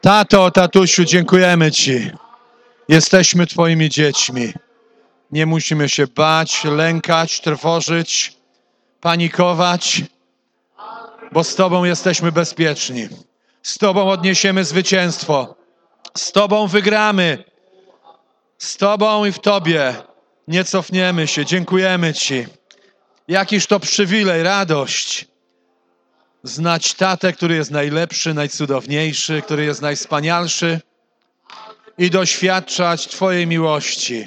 Tato, tatusiu, dziękujemy Ci. Jesteśmy Twoimi dziećmi. Nie musimy się bać, lękać, trwożyć, panikować, bo z Tobą jesteśmy bezpieczni. Z Tobą odniesiemy zwycięstwo. Z Tobą wygramy. Z Tobą i w Tobie nie cofniemy się. Dziękujemy Ci. Jakiż to przywilej, radość. Znać tatę, który jest najlepszy, najcudowniejszy, który jest najwspanialszy i doświadczać Twojej miłości.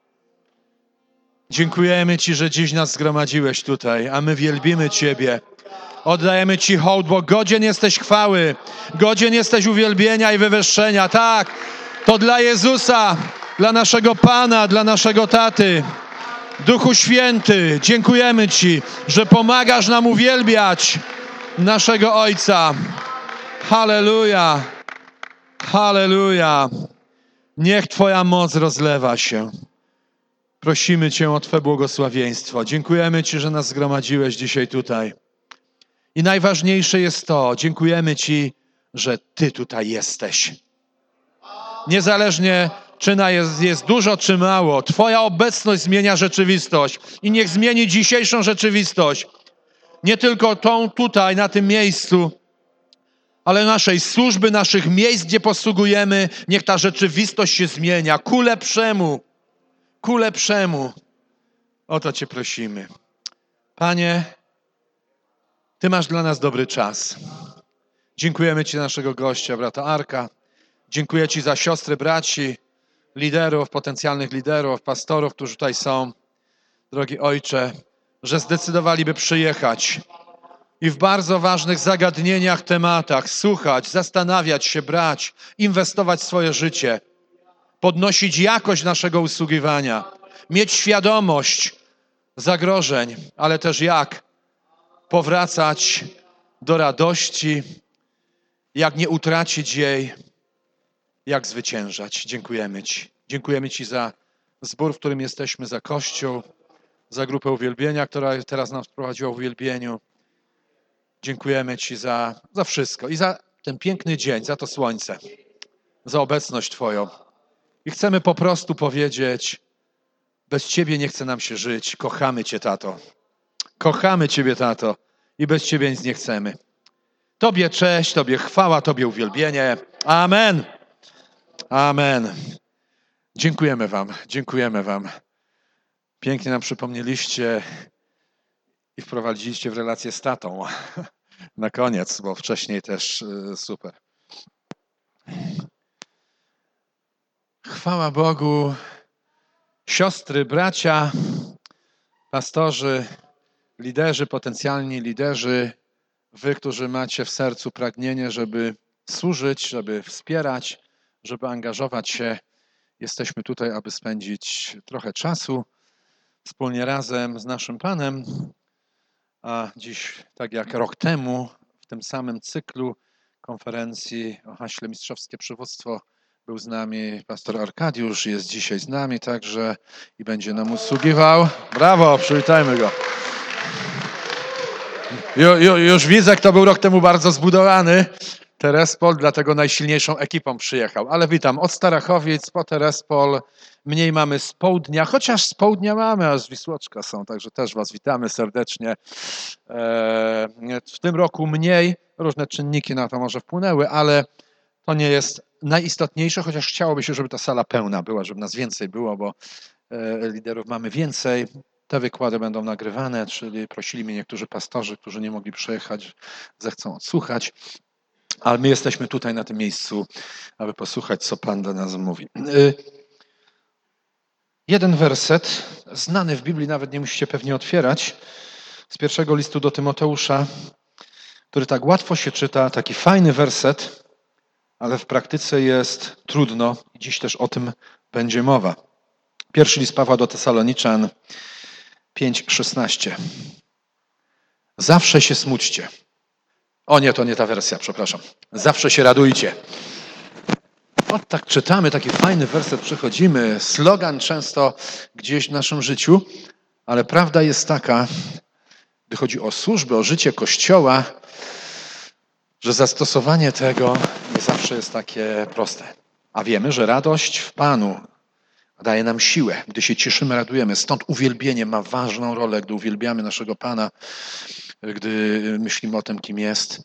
Dziękujemy Ci, że dziś nas zgromadziłeś tutaj, a my wielbimy Ciebie. Oddajemy Ci hołd, bo godzien jesteś chwały, godzien jesteś uwielbienia i wywyższenia. Tak, to dla Jezusa, dla naszego Pana, dla naszego Taty. Duchu Święty, dziękujemy Ci, że pomagasz nam uwielbiać naszego Ojca. Halleluja, halleluja. Niech Twoja moc rozlewa się. Prosimy Cię o Twe błogosławieństwo. Dziękujemy Ci, że nas zgromadziłeś dzisiaj tutaj. I najważniejsze jest to, dziękujemy Ci, że Ty tutaj jesteś. Niezależnie, czy jest dużo, czy mało, Twoja obecność zmienia rzeczywistość. I niech zmieni dzisiejszą rzeczywistość. Nie tylko tą tutaj, na tym miejscu, ale naszej służby, naszych miejsc, gdzie posługujemy. Niech ta rzeczywistość się zmienia ku lepszemu. Ku lepszemu. O to Cię prosimy. Panie, Ty masz dla nas dobry czas. Dziękujemy Ci za naszego gościa, brata Arka. Dziękuję Ci za siostry, braci, liderów, potencjalnych liderów, pastorów, którzy tutaj są. Drogi Ojcze, że zdecydowaliby przyjechać i w bardzo ważnych zagadnieniach, tematach słuchać, zastanawiać się, brać, inwestować w swoje życie, podnosić jakość naszego usługiwania, mieć świadomość zagrożeń, ale też jak powracać do radości, jak nie utracić jej, jak zwyciężać. Dziękujemy Ci. Dziękujemy Ci za zbór, w którym jesteśmy, za Kościół, za grupę uwielbienia, która teraz nas prowadziła w uwielbieniu. Dziękujemy Ci za wszystko i za ten piękny dzień, za to słońce, za obecność Twoją. I chcemy po prostu powiedzieć, bez Ciebie nie chce nam się żyć. Kochamy Cię, Tato. Kochamy Ciebie, Tato. I bez Ciebie nic nie chcemy. Tobie cześć, Tobie chwała, Tobie uwielbienie. Amen. Amen. Dziękujemy Wam. Dziękujemy Wam. Pięknie nam przypomnieliście i wprowadziliście w relację z tatą. Na koniec, bo wcześniej też super. Chwała Bogu. Siostry, bracia, pastorzy, liderzy, potencjalni liderzy, wy, którzy macie w sercu pragnienie, żeby służyć, żeby wspierać, żeby angażować się. Jesteśmy tutaj, aby spędzić trochę czasu wspólnie razem z naszym Panem. A dziś, tak jak rok temu, w tym samym cyklu konferencji o haśle Mistrzowskie Przywództwo był z nami pastor Arkadiusz, jest dzisiaj z nami także i będzie nam usługiwał. Brawo, przywitajmy go. Już widzę, kto był rok temu bardzo zbudowany. Terespol, dlatego najsilniejszą ekipą przyjechał. Ale witam od Starachowic po Terespol. Mniej mamy z południa, chociaż z południa mamy, aż z Wisłoczka są, także też Was witamy serdecznie. W tym roku mniej, różne czynniki na to może wpłynęły, ale to nie jest najistotniejsze, chociaż chciałoby się, żeby ta sala pełna była, żeby nas więcej było, bo liderów mamy więcej. Te wykłady będą nagrywane, czyli prosili mnie niektórzy pastorzy, którzy nie mogli przyjechać, zechcą odsłuchać. Ale my jesteśmy tutaj na tym miejscu, aby posłuchać, co Pan do nas mówi. Jeden werset, znany w Biblii, nawet nie musicie pewnie otwierać, z pierwszego listu do Tymoteusza, który tak łatwo się czyta, taki fajny werset, ale w praktyce jest trudno i dziś też o tym będzie mowa. Pierwszy list Pawła do Tesaloniczan 5:16. Zawsze się smućcie. O nie, to nie ta wersja, przepraszam. Zawsze się radujcie. O, tak czytamy, taki fajny werset, przechodzimy, slogan często gdzieś w naszym życiu, ale prawda jest taka, gdy chodzi o służbę, o życie Kościoła, że zastosowanie tego nie zawsze zawsze jest takie proste. A wiemy, że radość w Panu daje nam siłę, gdy się cieszymy, radujemy. Stąd uwielbienie ma ważną rolę, gdy uwielbiamy naszego Pana, gdy myślimy o tym, kim jest,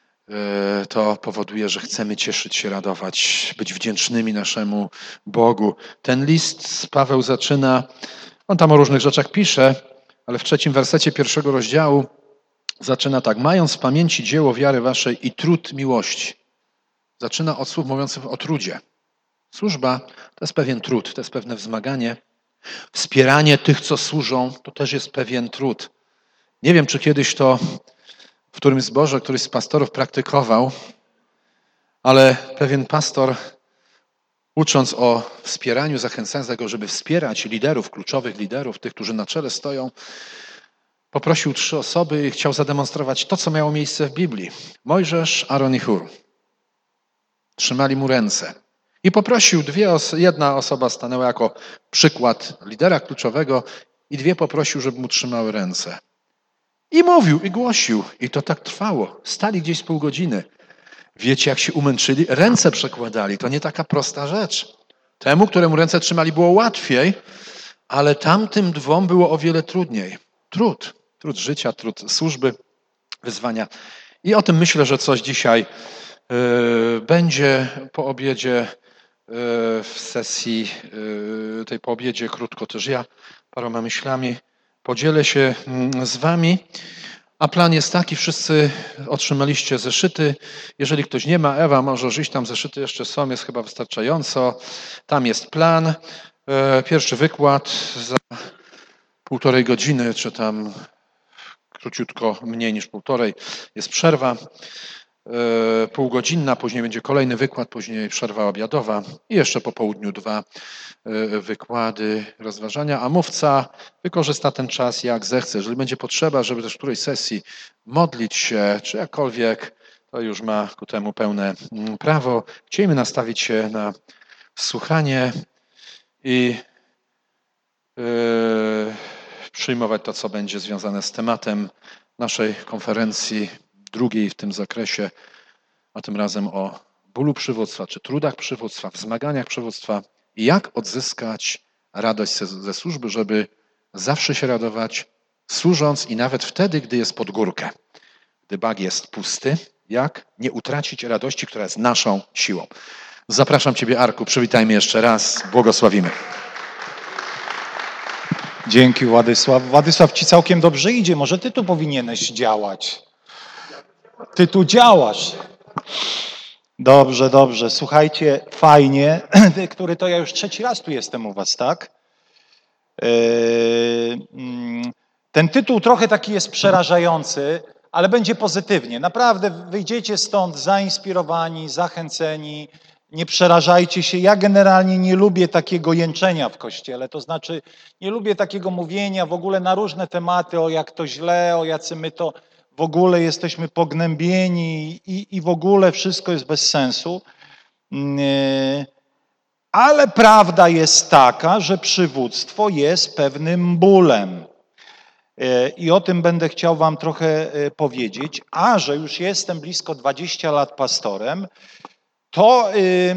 to powoduje, że chcemy cieszyć się, radować, być wdzięcznymi naszemu Bogu. Ten list Paweł zaczyna, on tam o różnych rzeczach pisze, ale w 3 wersecie 1 rozdziału zaczyna tak. Mając w pamięci dzieło wiary waszej i trud miłości. Zaczyna od słów mówiących o trudzie. Służba to jest pewien trud, to jest pewne wzmaganie. Wspieranie tych, co służą, to też jest pewien trud. Nie wiem, czy kiedyś to w którymś zborze któryś z pastorów praktykował, ale pewien pastor, ucząc o wspieraniu, zachęcając do tego, żeby wspierać liderów, kluczowych liderów, tych, którzy na czele stoją, poprosił 3 osoby i chciał zademonstrować to, co miało miejsce w Biblii. Mojżesz, Aaron i Hur. Trzymali mu ręce. I poprosił jedna osoba stanęła jako przykład lidera kluczowego i 2 poprosił, żeby mu trzymały ręce. I mówił, i głosił. I to tak trwało. Stali gdzieś z pół godziny. Wiecie, jak się umęczyli? Ręce przekładali. To nie taka prosta rzecz. Temu, któremu ręce trzymali, było łatwiej, ale tamtym 2 było o wiele trudniej. Trud życia, trud służby, wyzwania. I o tym myślę, że coś dzisiaj będzie po obiedzie, w sesji tej po obiedzie krótko też ja paroma myślami podzielę się z wami. A plan jest taki, wszyscy otrzymaliście zeszyty. Jeżeli ktoś nie ma, Ewa, możesz iść, tam zeszyty jeszcze są, jest chyba wystarczająco. Tam jest plan. Pierwszy wykład za 1,5 godziny, czy tam króciutko mniej niż 1,5, jest przerwa półgodzinna, później będzie kolejny wykład, później przerwa obiadowa i jeszcze po południu 2 wykłady, rozważania, a mówca wykorzysta ten czas jak zechce. Jeżeli będzie potrzeba, żeby też w którejś sesji modlić się, czy jakkolwiek, to już ma ku temu pełne prawo. Chcielibyśmy nastawić się na słuchanie i przyjmować to, co będzie związane z tematem naszej konferencji, drugiej w tym zakresie, a tym razem o bólu przywództwa, czy trudach przywództwa, wzmaganiach przywództwa i jak odzyskać radość ze służby, żeby zawsze się radować, służąc i nawet wtedy, gdy jest pod górkę, gdy bag jest pusty, jak nie utracić radości, która jest naszą siłą. Zapraszam Ciebie, Arku, przywitajmy jeszcze raz, błogosławimy. Dzięki, Władysław. Władysław, ci całkiem dobrze idzie. Może ty tu powinieneś działać. Ty tu działasz. Dobrze, dobrze. Słuchajcie, fajnie. Który to ja już 3. raz tu jestem u was, tak? Ten tytuł trochę taki jest przerażający, ale będzie pozytywnie. Naprawdę wyjdziecie stąd zainspirowani, zachęceni. Nie przerażajcie się. Ja generalnie nie lubię takiego jęczenia w Kościele, to znaczy nie lubię takiego mówienia w ogóle na różne tematy, o jak to źle, o jacy my to w ogóle jesteśmy pognębieni i w ogóle wszystko jest bez sensu. Ale prawda jest taka, że przywództwo jest pewnym bólem. I o tym będę chciał wam trochę powiedzieć, a że już jestem blisko 20 lat pastorem, to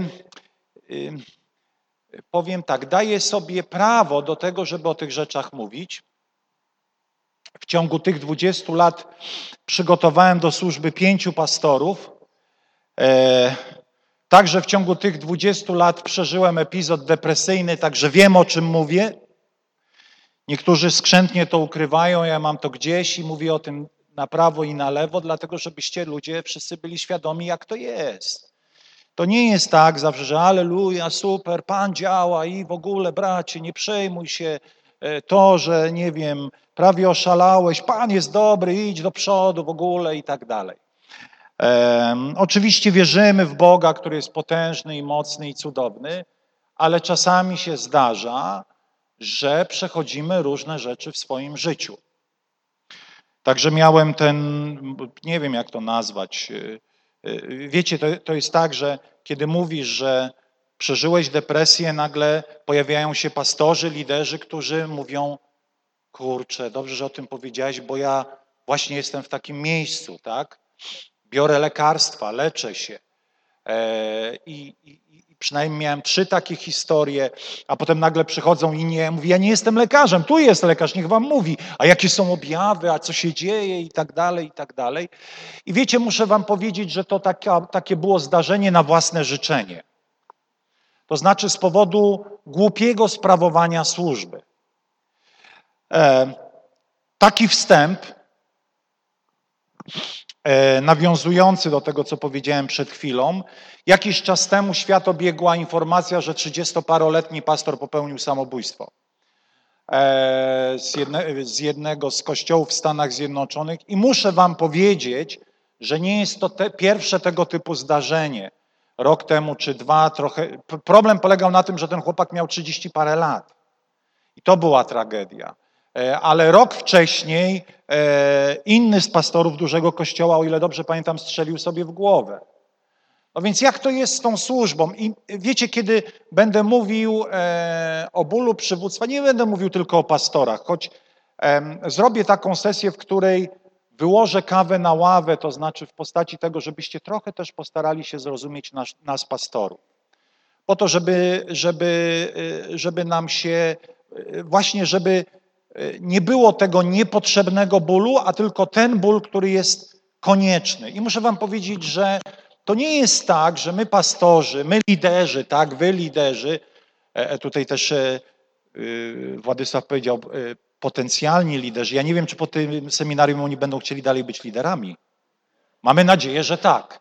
powiem tak, daję sobie prawo do tego, żeby o tych rzeczach mówić. W ciągu tych 20 lat przygotowałem do służby 5 pastorów. Także w ciągu tych 20 lat przeżyłem epizod depresyjny, także wiem, o czym mówię. Niektórzy skrzętnie to ukrywają, ja mam to gdzieś i mówię o tym na prawo i na lewo, dlatego żebyście ludzie wszyscy byli świadomi, jak to jest. To nie jest tak zawsze, że alleluja, super, Pan działa i w ogóle, bracie, nie przejmuj się to, że nie wiem, prawie oszalałeś, Pan jest dobry, idź do przodu w ogóle i tak dalej. Oczywiście wierzymy w Boga, który jest potężny i mocny i cudowny, ale czasami się zdarza, że przechodzimy różne rzeczy w swoim życiu. Także miałem nie wiem jak to nazwać, wiecie, to jest tak, że kiedy mówisz, że przeżyłeś depresję, nagle pojawiają się pastorzy, liderzy, którzy mówią, kurczę, dobrze, że o tym powiedziałeś, bo ja właśnie jestem w takim miejscu, tak? Biorę lekarstwa, leczę się. I przynajmniej miałem 3 takie historie, a potem nagle przychodzą inni, ja mówię, ja nie jestem lekarzem, tu jest lekarz, niech wam mówi, a jakie są objawy, a co się dzieje i tak dalej, i tak dalej. I wiecie, muszę wam powiedzieć, że to takie było zdarzenie na własne życzenie. To znaczy z powodu głupiego sprawowania służby. Taki wstęp, nawiązujący do tego, co powiedziałem przed chwilą. Jakiś czas temu świat obiegła informacja, że 30-paroletni pastor popełnił samobójstwo z jednego z kościołów w Stanach Zjednoczonych i muszę wam powiedzieć, że nie jest to pierwsze tego typu zdarzenie. Rok temu czy 2 trochę. Problem polegał na tym, że ten chłopak miał 30 parę lat. I to była tragedia. Ale rok wcześniej inny z pastorów dużego kościoła, o ile dobrze pamiętam, strzelił sobie w głowę. No więc jak to jest z tą służbą? I wiecie, kiedy będę mówił o bólu przywództwa, nie będę mówił tylko o pastorach, choć zrobię taką sesję, w której wyłożę kawę na ławę, to znaczy w postaci tego, żebyście trochę też postarali się zrozumieć nas pastorów. Po to, żeby nam się, właśnie żeby nie było tego niepotrzebnego bólu, a tylko ten ból, który jest konieczny. I muszę wam powiedzieć, że to nie jest tak, że my pastorzy, my liderzy, tak, wy liderzy, tutaj też Władysław powiedział, potencjalni liderzy. Ja nie wiem, czy po tym seminarium oni będą chcieli dalej być liderami. Mamy nadzieję, że tak.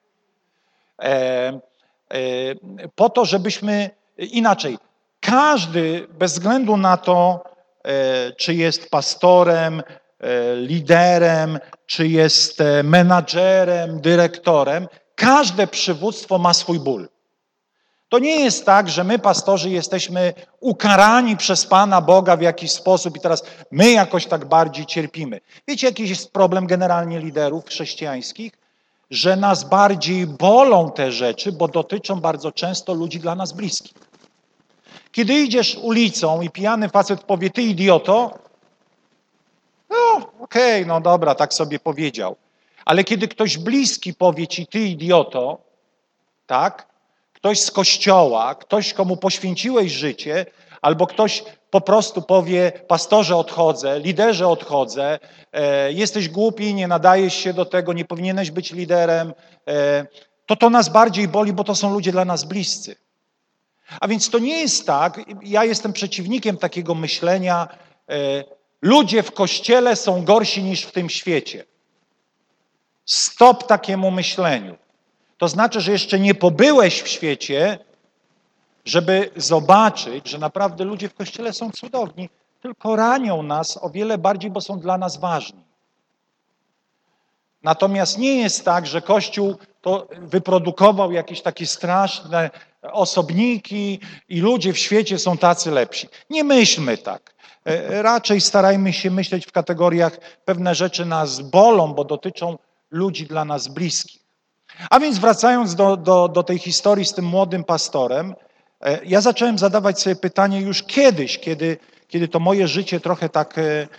Po to, żebyśmy inaczej, każdy bez względu na to, czy jest pastorem, liderem, czy jest menadżerem, dyrektorem, każde przywództwo ma swój ból. To nie jest tak, że my, pastorzy, jesteśmy ukarani przez Pana Boga w jakiś sposób i teraz my jakoś tak bardziej cierpimy. Wiecie, jaki jest problem generalnie liderów chrześcijańskich? Że nas bardziej bolą te rzeczy, bo dotyczą bardzo często ludzi dla nas bliskich. Kiedy idziesz ulicą i pijany facet powie, ty idioto, no okej, no dobra, tak sobie powiedział. Ale kiedy ktoś bliski powie ci, ty idioto, tak, ktoś z kościoła, ktoś, komu poświęciłeś życie, albo ktoś po prostu powie, pastorze odchodzę, liderze odchodzę, jesteś głupi, nie nadajesz się do tego, nie powinieneś być liderem, to nas bardziej boli, bo to są ludzie dla nas bliscy. A więc to nie jest tak, ja jestem przeciwnikiem takiego myślenia, ludzie w kościele są gorsi niż w tym świecie. Stop takiemu myśleniu. To znaczy, że jeszcze nie pobyłeś w świecie, żeby zobaczyć, że naprawdę ludzie w kościele są cudowni, tylko ranią nas o wiele bardziej, bo są dla nas ważni. Natomiast nie jest tak, że Kościół to wyprodukował jakieś takie straszne osobniki i ludzie w świecie są tacy lepsi. Nie myślmy tak. Raczej starajmy się myśleć w kategoriach, pewne rzeczy nas bolą, bo dotyczą ludzi dla nas bliskich. A więc wracając do tej historii z tym młodym pastorem, ja zacząłem zadawać sobie pytanie już kiedyś, kiedy to moje życie trochę tak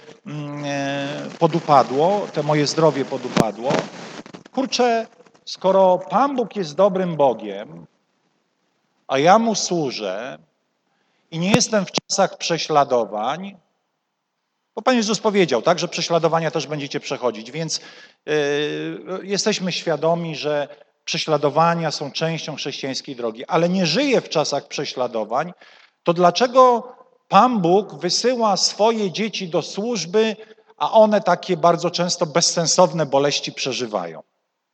podupadło, to moje zdrowie podupadło. Kurczę, skoro Pan Bóg jest dobrym Bogiem, a ja Mu służę i nie jestem w czasach prześladowań, bo Pan Jezus powiedział, tak, że prześladowania też będziecie przechodzić, więc jesteśmy świadomi, że prześladowania są częścią chrześcijańskiej drogi, ale nie żyję w czasach prześladowań, to dlaczego Pan Bóg wysyła swoje dzieci do służby, a one takie bardzo często bezsensowne boleści przeżywają?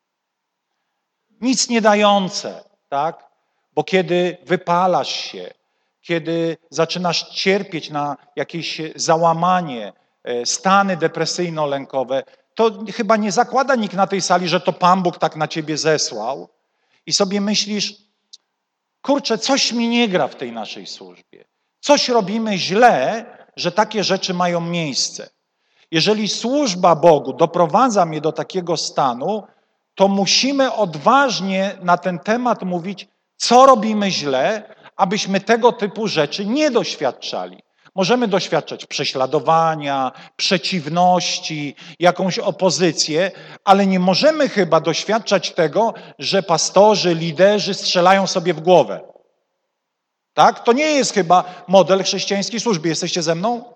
Nic nie dające, tak? Bo kiedy wypalasz się, kiedy zaczynasz cierpieć na jakieś załamanie, stany depresyjno-lękowe, to chyba nie zakłada nikt na tej sali, że to Pan Bóg tak na ciebie zesłał i sobie myślisz, kurczę, coś mi nie gra w tej naszej służbie. Coś robimy źle, że takie rzeczy mają miejsce. Jeżeli służba Bogu doprowadza mnie do takiego stanu, to musimy odważnie na ten temat mówić, co robimy źle, abyśmy tego typu rzeczy nie doświadczali. Możemy doświadczać prześladowania, przeciwności, jakąś opozycję, ale nie możemy chyba doświadczać tego, że pastorzy, liderzy strzelają sobie w głowę. Tak? To nie jest chyba model chrześcijańskiej służby. Jesteście ze mną?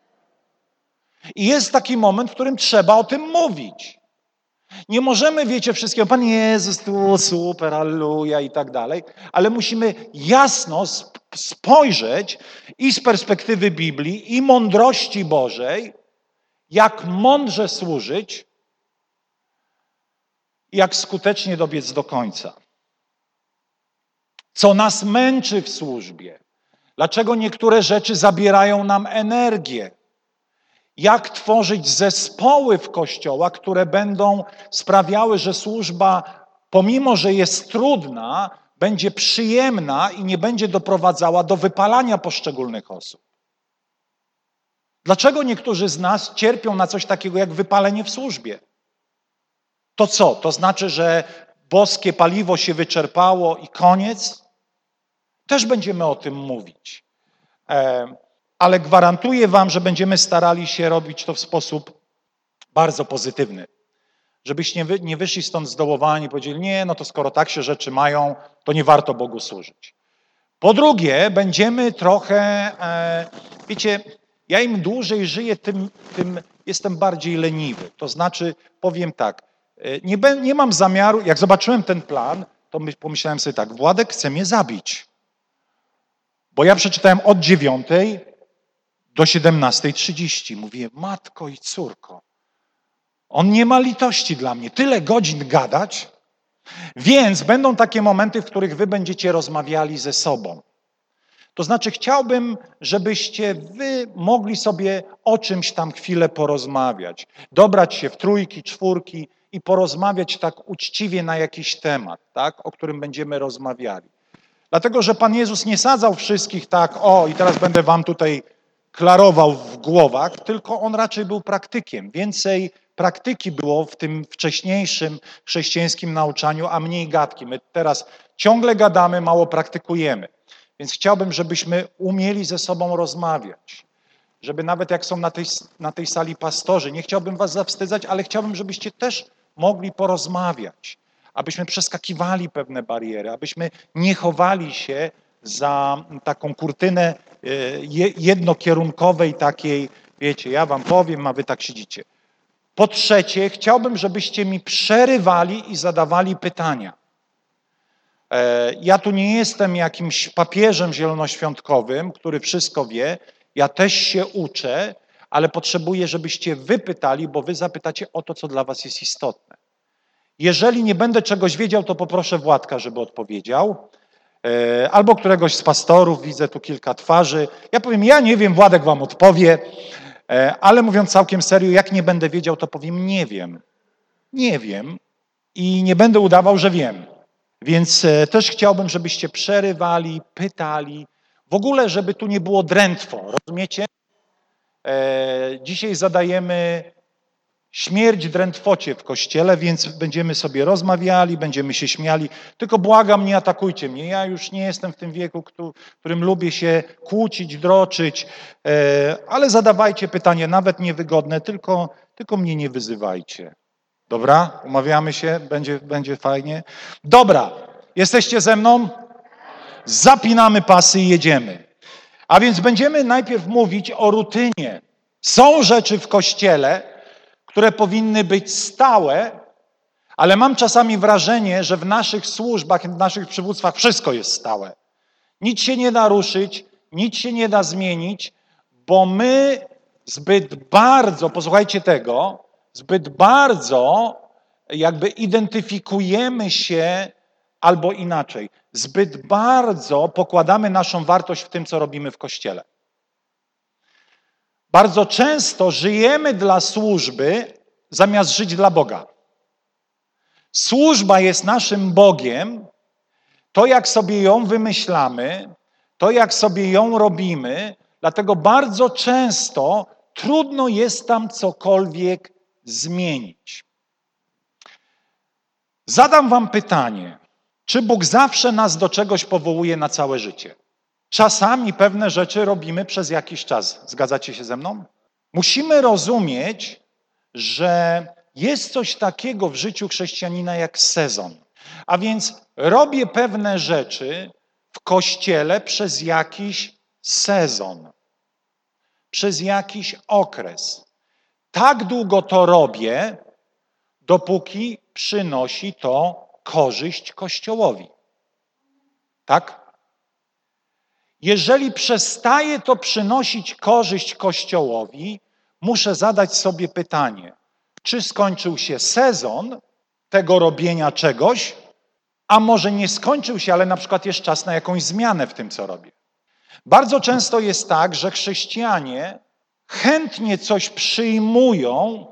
I jest taki moment, w którym trzeba o tym mówić. Nie możemy, wiecie, wszystkiego, Pan Jezus, tu super, alleluja i tak dalej, ale musimy jasno spojrzeć i z perspektywy Biblii, i mądrości Bożej, jak mądrze służyć, jak skutecznie dobiec do końca. Co nas męczy w służbie? Dlaczego niektóre rzeczy zabierają nam energię? Jak tworzyć zespoły w kościołach, które będą sprawiały, że służba, pomimo że jest trudna, będzie przyjemna i nie będzie doprowadzała do wypalania poszczególnych osób. Dlaczego niektórzy z nas cierpią na coś takiego jak wypalenie w służbie? To co? To znaczy, że boskie paliwo się wyczerpało i koniec? Też będziemy o tym mówić. Ale gwarantuję wam, że będziemy starali się robić to w sposób bardzo pozytywny. Żebyście nie wyszli stąd zdołowani i powiedzieli, nie, no to skoro tak się rzeczy mają, to nie warto Bogu służyć. Po drugie, będziemy trochę, wiecie, ja im dłużej żyję, tym jestem bardziej leniwy. To znaczy, powiem tak, nie mam zamiaru, jak zobaczyłem ten plan, to pomyślałem sobie tak, Władek chce mnie zabić. Bo ja przeczytałem od 9 do 17:30. Mówię, matko i córko, on nie ma litości dla mnie. Tyle godzin gadać, więc będą takie momenty, w których wy będziecie rozmawiali ze sobą. To znaczy chciałbym, żebyście wy mogli sobie o czymś tam chwilę porozmawiać. Dobrać się w 3, 4 i porozmawiać tak uczciwie na jakiś temat, tak, o którym będziemy rozmawiali. Dlatego, że Pan Jezus nie sadzał wszystkich tak, i teraz będę wam tutaj klarował w głowach, tylko On raczej był praktykiem. Więcej praktyki było w tym wcześniejszym chrześcijańskim nauczaniu, a mniej gadki. My teraz ciągle gadamy, mało praktykujemy. Więc chciałbym, żebyśmy umieli ze sobą rozmawiać. Żeby nawet jak są na tej sali pastorzy, nie chciałbym was zawstydzać, ale chciałbym, żebyście też mogli porozmawiać. Abyśmy przeskakiwali pewne bariery, abyśmy nie chowali się za taką kurtynę jednokierunkowej takiej, wiecie, ja wam powiem, a wy tak siedzicie. Po trzecie, chciałbym, żebyście mi przerywali i zadawali pytania. Ja tu nie jestem jakimś papieżem zielonoświątkowym, który wszystko wie. Ja też się uczę, ale potrzebuję, żebyście wy pytali, bo wy zapytacie o to, co dla was jest istotne. Jeżeli nie będę czegoś wiedział, to poproszę Władka, żeby odpowiedział. Albo któregoś z pastorów, widzę tu kilka twarzy. Ja powiem, ja nie wiem, Władek wam odpowie, ale mówiąc całkiem serio, jak nie będę wiedział, to powiem, nie wiem. Nie wiem i nie będę udawał, że wiem. Więc też chciałbym, żebyście przerywali, pytali. W ogóle, żeby tu nie było drętwo, rozumiecie? Dzisiaj zadajemy śmierć drętwocie w kościele, więc będziemy sobie rozmawiali, będziemy się śmiali. Tylko błagam, nie atakujcie mnie. Ja już nie jestem w tym wieku, w którym lubię się kłócić, droczyć, ale zadawajcie pytania, nawet niewygodne, tylko mnie nie wyzywajcie. Dobra? Umawiamy się? Będzie fajnie? Dobra. Jesteście ze mną? Zapinamy pasy i jedziemy. A więc będziemy najpierw mówić o rutynie. Są rzeczy w kościele, które powinny być stałe, ale mam czasami wrażenie, że w naszych służbach, w naszych przywództwach wszystko jest stałe. Nic się nie da ruszyć, nic się nie da zmienić, bo my zbyt bardzo, posłuchajcie tego, zbyt bardzo jakby identyfikujemy się albo inaczej, zbyt bardzo pokładamy naszą wartość w tym, co robimy w Kościele. Bardzo często żyjemy dla służby, zamiast żyć dla Boga. Służba jest naszym Bogiem, to jak sobie ją wymyślamy, to jak sobie ją robimy, dlatego bardzo często trudno jest tam cokolwiek zmienić. Zadam wam pytanie, czy Bóg zawsze nas do czegoś powołuje na całe życie? Czasami pewne rzeczy robimy przez jakiś czas. Zgadzacie się ze mną? Musimy rozumieć, że jest coś takiego w życiu chrześcijanina jak sezon. A więc robię pewne rzeczy w Kościele przez jakiś sezon, przez jakiś okres. Tak długo to robię, dopóki przynosi to korzyść Kościołowi. Tak? Jeżeli przestaje to przynosić korzyść Kościołowi, muszę zadać sobie pytanie, czy skończył się sezon tego robienia czegoś, a może nie skończył się, ale na przykład jest czas na jakąś zmianę w tym, co robię. Bardzo często jest tak, że chrześcijanie chętnie coś przyjmują,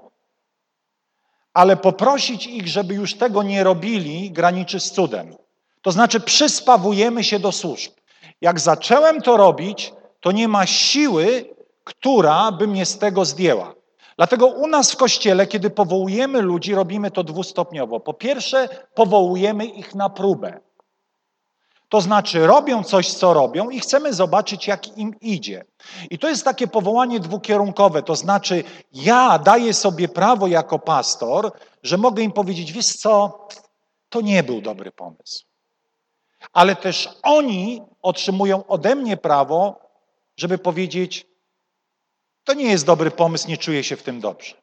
ale poprosić ich, żeby już tego nie robili, graniczy z cudem. To znaczy przyspawujemy się do służb. Jak zacząłem to robić, to nie ma siły, która by mnie z tego zdjęła. Dlatego u nas w Kościele, kiedy powołujemy ludzi, robimy to dwustopniowo. Po pierwsze, powołujemy ich na próbę. To znaczy robią coś, co robią i chcemy zobaczyć, jak im idzie. I to jest takie powołanie dwukierunkowe. To znaczy ja daję sobie prawo jako pastor, że mogę im powiedzieć, wiesz co, to nie był dobry pomysł. Ale też oni otrzymują ode mnie prawo, żeby powiedzieć, to nie jest dobry pomysł, nie czuję się w tym dobrze.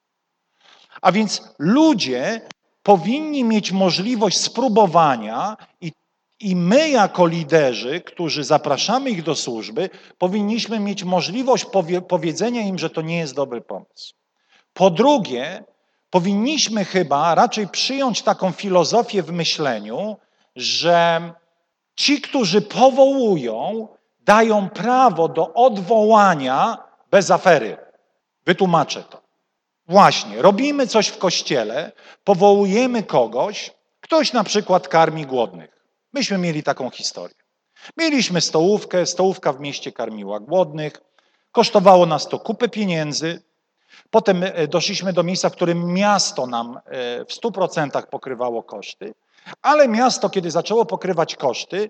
A więc ludzie powinni mieć możliwość spróbowania i my jako liderzy, którzy zapraszamy ich do służby, powinniśmy mieć możliwość powiedzenia im, że to nie jest dobry pomysł. Po drugie, powinniśmy chyba raczej przyjąć taką filozofię w myśleniu, że ci, którzy powołują, dają prawo do odwołania bez afery. Wytłumaczę to. Właśnie, robimy coś w kościele, powołujemy kogoś, ktoś na przykład karmi głodnych. Myśmy mieli taką historię. Mieliśmy stołówkę, stołówka w mieście karmiła głodnych, kosztowało nas to kupę pieniędzy. Potem doszliśmy do miejsca, w którym miasto nam w 100% pokrywało koszty, ale miasto, kiedy zaczęło pokrywać koszty,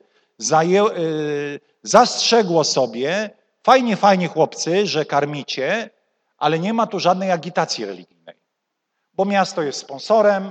zastrzegło sobie, fajnie chłopcy, że karmicie, ale nie ma tu żadnej agitacji religijnej, bo miasto jest sponsorem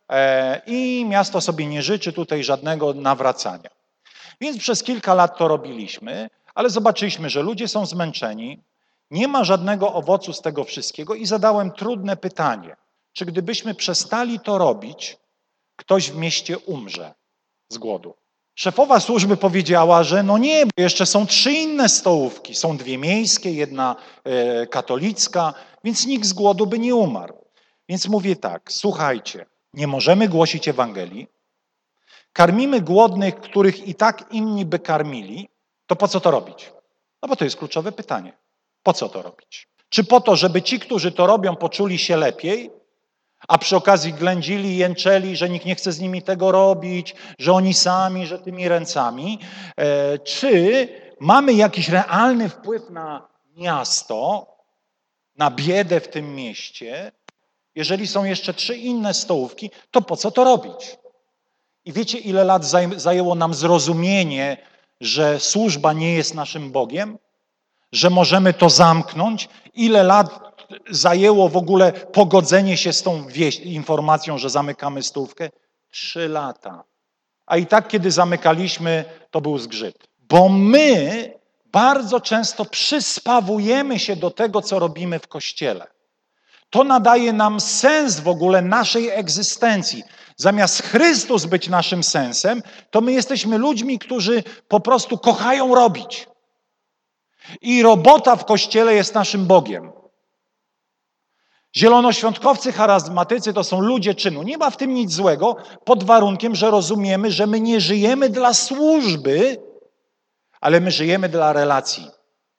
i miasto sobie nie życzy tutaj żadnego nawracania. Więc przez kilka lat to robiliśmy, ale zobaczyliśmy, że ludzie są zmęczeni, nie ma żadnego owocu z tego wszystkiego i zadałem trudne pytanie, czy gdybyśmy przestali to robić, ktoś w mieście umrze z głodu? Szefowa służby powiedziała, że no nie, bo jeszcze są 3 inne stołówki. Są 2 miejskie, 1 katolicka, więc nikt z głodu by nie umarł. Więc mówię tak, słuchajcie, nie możemy głosić Ewangelii, karmimy głodnych, których i tak inni by karmili, to po co to robić? No bo to jest kluczowe pytanie. Po co to robić? Czy po to, żeby ci, którzy to robią, poczuli się lepiej, a przy okazji ględzili, jęczeli, że nikt nie chce z nimi tego robić, że oni sami, że tymi ręcami, czy mamy jakiś realny wpływ na miasto, na biedę w tym mieście, jeżeli są jeszcze 3 inne stołówki, to po co to robić? I wiecie, ile lat zajęło nam zrozumienie, że służba nie jest naszym Bogiem? Że możemy to zamknąć? Ile lat zajęło w ogóle pogodzenie się z tą informacją, że zamykamy stołówkę? 3 lata. A i tak, kiedy zamykaliśmy, to był zgrzyt. Bo my bardzo często przyspawujemy się do tego, co robimy w Kościele. To nadaje nam sens w ogóle naszej egzystencji. Zamiast Chrystus być naszym sensem, to my jesteśmy ludźmi, którzy po prostu kochają robić. I robota w Kościele jest naszym Bogiem. Zielonoświątkowcy, charyzmatycy to są ludzie czynu. Nie ma w tym nic złego, pod warunkiem, że rozumiemy, że my nie żyjemy dla służby, ale my żyjemy dla relacji.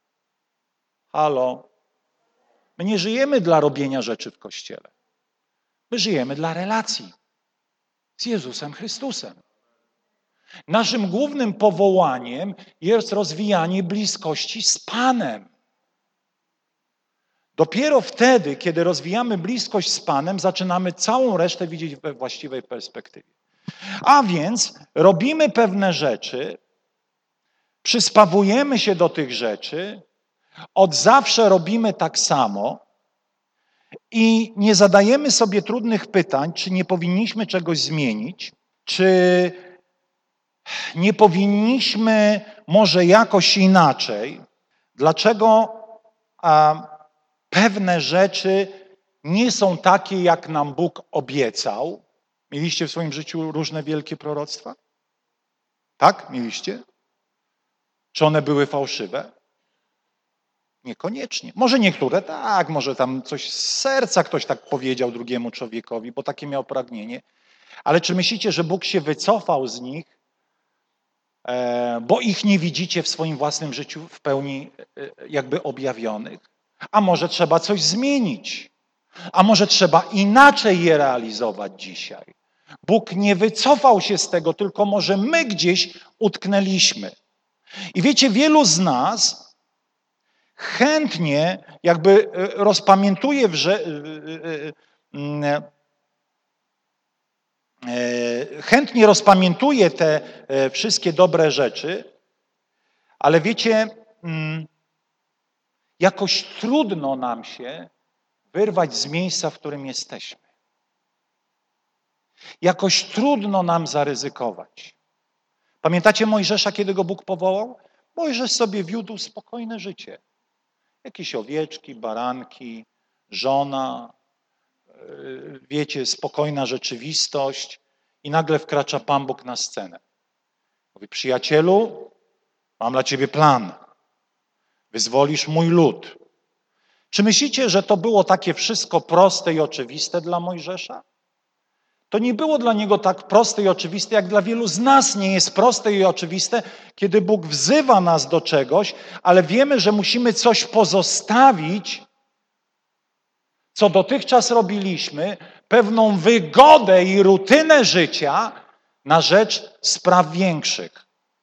Halo? My nie żyjemy dla robienia rzeczy w Kościele. My żyjemy dla relacji z Jezusem Chrystusem. Naszym głównym powołaniem jest rozwijanie bliskości z Panem. Dopiero wtedy, kiedy rozwijamy bliskość z Panem, zaczynamy całą resztę widzieć we właściwej perspektywie. A więc robimy pewne rzeczy Przyspawujemy się do tych rzeczy, od zawsze robimy tak samo i nie zadajemy sobie trudnych pytań, czy nie powinniśmy czegoś zmienić, czy nie powinniśmy może jakoś inaczej. Dlaczego pewne rzeczy nie są takie, jak nam Bóg obiecał? Mieliście w swoim życiu różne wielkie proroctwa? Tak? Mieliście? Czy one były fałszywe? Niekoniecznie. Może niektóre tak, może tam coś z serca ktoś tak powiedział drugiemu człowiekowi, bo takie miał pragnienie. Ale czy myślicie, że Bóg się wycofał z nich, bo ich nie widzicie w swoim własnym życiu w pełni jakby objawionych? A może trzeba coś zmienić? A może trzeba inaczej je realizować dzisiaj? Bóg nie wycofał się z tego, tylko może my gdzieś utknęliśmy. I wiecie, wielu z nas chętnie jakby rozpamiętuje chętnie rozpamiętuje te wszystkie dobre rzeczy, ale wiecie, jakoś trudno nam się wyrwać z miejsca, w którym jesteśmy. Jakoś trudno nam zaryzykować. Pamiętacie Mojżesza, kiedy go Bóg powołał? Mojżesz sobie wiódł spokojne życie. Jakieś owieczki, baranki, żona, wiecie, spokojna rzeczywistość i nagle wkracza Pan Bóg na scenę. Mówi: przyjacielu, mam dla ciebie plan. Wyzwolisz mój lud. Czy myślicie, że to było takie wszystko proste i oczywiste dla Mojżesza? To nie było dla niego tak proste i oczywiste, jak dla wielu z nas nie jest proste i oczywiste, kiedy Bóg wzywa nas do czegoś, ale wiemy, że musimy coś pozostawić, co dotychczas robiliśmy, pewną wygodę i rutynę życia na rzecz spraw większych.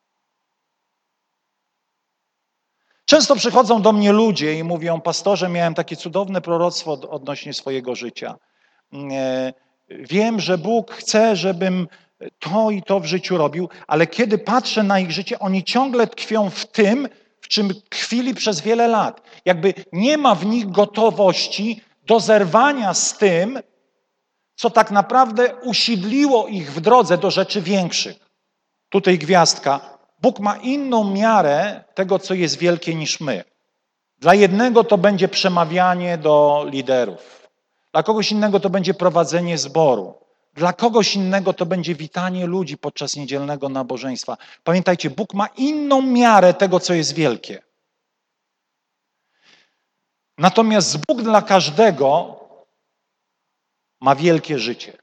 Często przychodzą do mnie ludzie i mówią: pastorze, miałem takie cudowne proroctwo odnośnie swojego życia. Wiem, że Bóg chce, żebym to i to w życiu robił, ale kiedy patrzę na ich życie, oni ciągle tkwią w tym, w czym tkwili przez wiele lat. Jakby nie ma w nich gotowości do zerwania z tym, co tak naprawdę usidliło ich w drodze do rzeczy większych. Tutaj gwiazdka. Bóg ma inną miarę tego, co jest wielkie, niż my. Dla jednego to będzie przemawianie do liderów. Dla kogoś innego to będzie prowadzenie zboru. Dla kogoś innego to będzie witanie ludzi podczas niedzielnego nabożeństwa. Pamiętajcie, Bóg ma inną miarę tego, co jest wielkie. Natomiast Bóg dla każdego ma wielkie życie.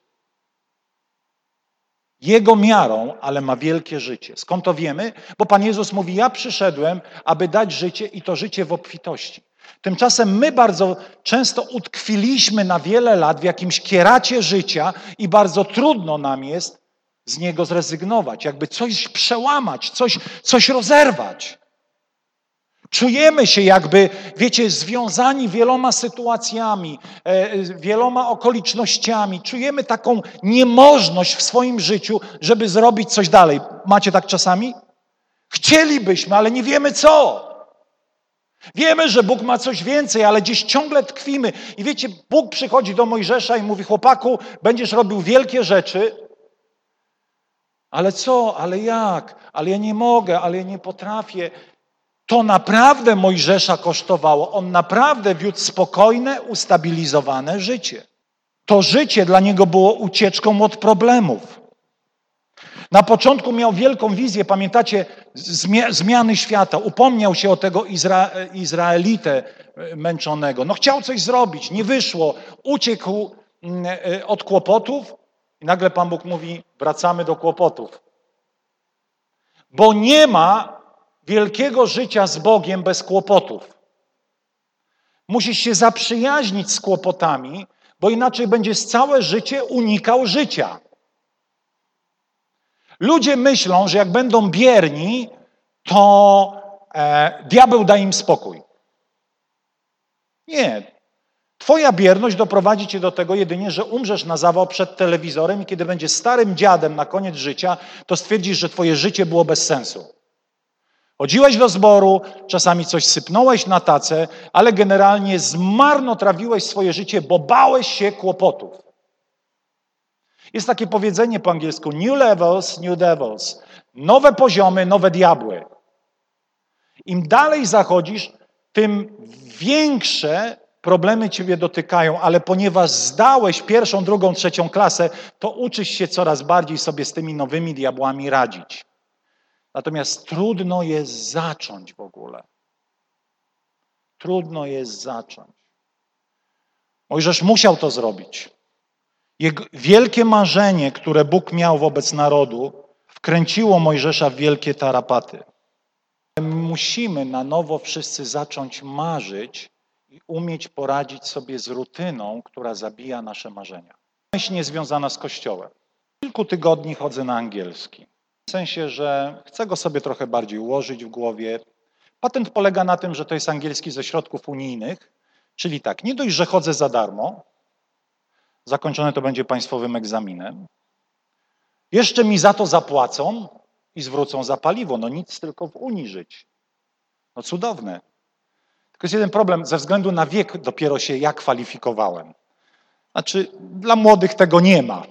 Jego miarą, ale ma wielkie życie. Skąd to wiemy? Bo Pan Jezus mówi: ja przyszedłem, aby dać życie i to życie w obfitości. Tymczasem my bardzo często utkwiliśmy na wiele lat w jakimś kieracie życia i bardzo trudno nam jest z niego zrezygnować, jakby coś przełamać, coś rozerwać. Czujemy się jakby, wiecie, związani wieloma sytuacjami, wieloma okolicznościami. Czujemy taką niemożność w swoim życiu, żeby zrobić coś dalej. Macie tak czasami? Chcielibyśmy, ale nie wiemy co. Wiemy, że Bóg ma coś więcej, ale gdzieś ciągle tkwimy. I wiecie, Bóg przychodzi do Mojżesza i mówi: chłopaku, będziesz robił wielkie rzeczy, ale co? Ale jak? Ale ja nie mogę, ale ja nie potrafię. To naprawdę Mojżesza kosztowało. On naprawdę wiódł spokojne, ustabilizowane życie. To życie dla niego było ucieczką od problemów. Na początku miał wielką wizję, pamiętacie, zmiany świata. Upomniał się o tego Izraelitę męczonego. No chciał coś zrobić, nie wyszło. Uciekł od kłopotów i nagle Pan Bóg mówi: wracamy do kłopotów. Bo nie ma wielkiego życia z Bogiem bez kłopotów. Musisz się zaprzyjaźnić z kłopotami, bo inaczej będziesz całe życie unikał życia. Ludzie myślą, że jak będą bierni, to diabeł da im spokój. Nie. Twoja bierność doprowadzi cię do tego jedynie, że umrzesz na zawał przed telewizorem i kiedy będziesz starym dziadem na koniec życia, to stwierdzisz, że twoje życie było bez sensu. Chodziłeś do zboru, czasami coś sypnąłeś na tacę, ale generalnie zmarnotrawiłeś swoje życie, bo bałeś się kłopotów. Jest takie powiedzenie po angielsku, new levels, new devils. Nowe poziomy, nowe diabły. Im dalej zachodzisz, tym większe problemy ciebie dotykają, ale ponieważ zdałeś pierwszą, drugą, trzecią klasę, to uczysz się coraz bardziej sobie z tymi nowymi diabłami radzić. Natomiast trudno jest zacząć w ogóle. Trudno jest zacząć. Mojżesz musiał to zrobić. Jego wielkie marzenie, które Bóg miał wobec narodu, wkręciło Mojżesza w wielkie tarapaty. Musimy na nowo wszyscy zacząć marzyć i umieć poradzić sobie z rutyną, która zabija nasze marzenia. Myśl niezwiązana z Kościołem. Kilku tygodni chodzę na angielski. W sensie, że chcę go sobie trochę bardziej ułożyć w głowie. Patent polega na tym, że to jest angielski ze środków unijnych, czyli tak, nie dość, że chodzę za darmo, zakończone to będzie państwowym egzaminem, jeszcze mi za to zapłacą i zwrócą za paliwo. No nic, tylko w Unii żyć. No cudowne. Tylko jest jeden problem, ze względu na wiek dopiero się ja kwalifikowałem. Znaczy, dla młodych tego nie ma.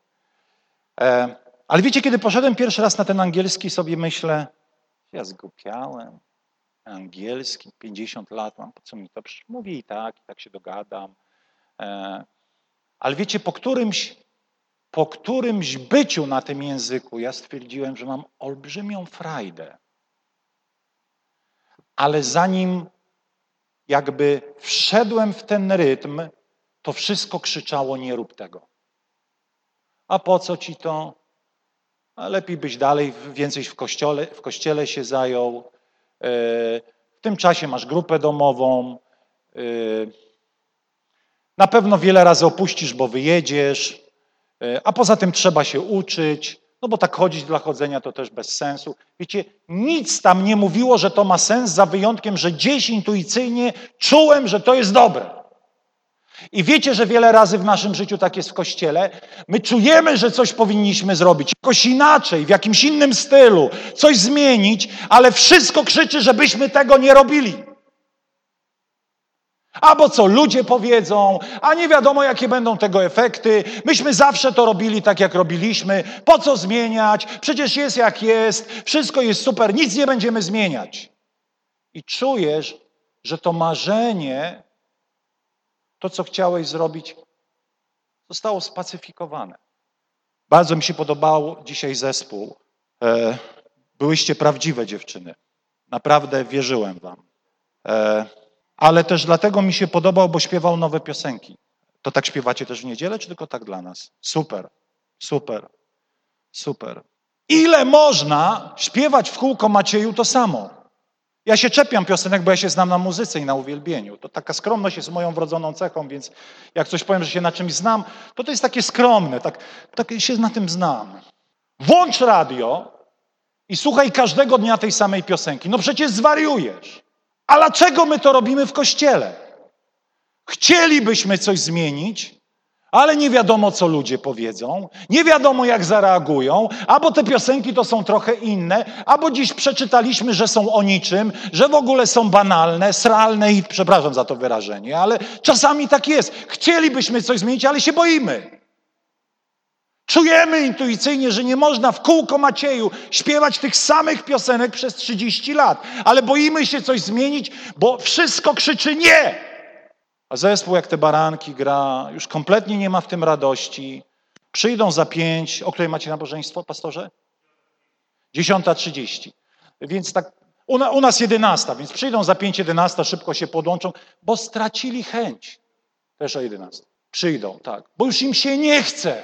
Ale wiecie, kiedy poszedłem pierwszy raz na ten angielski, sobie myślę, ja zgłupiałem, angielski, 50 lat mam, po co mi to? Przecież mówię i tak się dogadam. Ale wiecie, po którymś byciu na tym języku ja stwierdziłem, że mam olbrzymią frajdę. Ale zanim jakby wszedłem w ten rytm, to wszystko krzyczało, nie rób tego. A po co ci to? A lepiej byś dalej więcej w kościele się zajął. W tym czasie masz grupę domową. Na pewno wiele razy opuścisz, bo wyjedziesz. A poza tym trzeba się uczyć. No bo tak chodzić dla chodzenia to też bez sensu. Wiecie, nic tam nie mówiło, że to ma sens, za wyjątkiem, że gdzieś intuicyjnie czułem, że to jest dobre. I wiecie, że wiele razy w naszym życiu tak jest w Kościele. My czujemy, że coś powinniśmy zrobić, jakoś inaczej, w jakimś innym stylu, coś zmienić, ale wszystko krzyczy, żebyśmy tego nie robili. Albo co ludzie powiedzą, a nie wiadomo, jakie będą tego efekty. Myśmy zawsze to robili tak, jak robiliśmy. Po co zmieniać? Przecież jest jak jest. Wszystko jest super, nic nie będziemy zmieniać. I czujesz, że to marzenie, to, co chciałeś zrobić, zostało spacyfikowane. Bardzo mi się podobał dzisiaj zespół. Byłyście prawdziwe dziewczyny. Naprawdę wierzyłem wam. Ale też dlatego mi się podobał, bo śpiewał nowe piosenki. To tak śpiewacie też w niedzielę, czy tylko tak dla nas? Super, super, super. Ile można śpiewać w kółko Macieju to samo? Ja się czepiam piosenek, bo ja się znam na muzyce i na uwielbieniu. To taka skromność jest moją wrodzoną cechą, więc jak coś powiem, że się na czymś znam, to jest takie skromne, tak się na tym znam. Włącz radio i słuchaj każdego dnia tej samej piosenki. No przecież zwariujesz. A dlaczego my to robimy w Kościele? Chcielibyśmy coś zmienić, ale nie wiadomo, co ludzie powiedzą, nie wiadomo, jak zareagują, albo te piosenki to są trochę inne, albo dziś przeczytaliśmy, że są o niczym, że w ogóle są banalne, sralne i przepraszam za to wyrażenie, ale czasami tak jest. Chcielibyśmy coś zmienić, ale się boimy. Czujemy intuicyjnie, że nie można w kółko Macieju śpiewać tych samych piosenek przez 30 lat, ale boimy się coś zmienić, bo wszystko krzyczy nie. A zespół jak te baranki gra, już kompletnie nie ma w tym radości. Przyjdą za 5, o której macie nabożeństwo, pastorze? 10:30. Więc tak, u nas 11, więc przyjdą za 5, 11, szybko się podłączą, bo stracili chęć. Też o 11. Przyjdą, tak, bo już im się nie chce.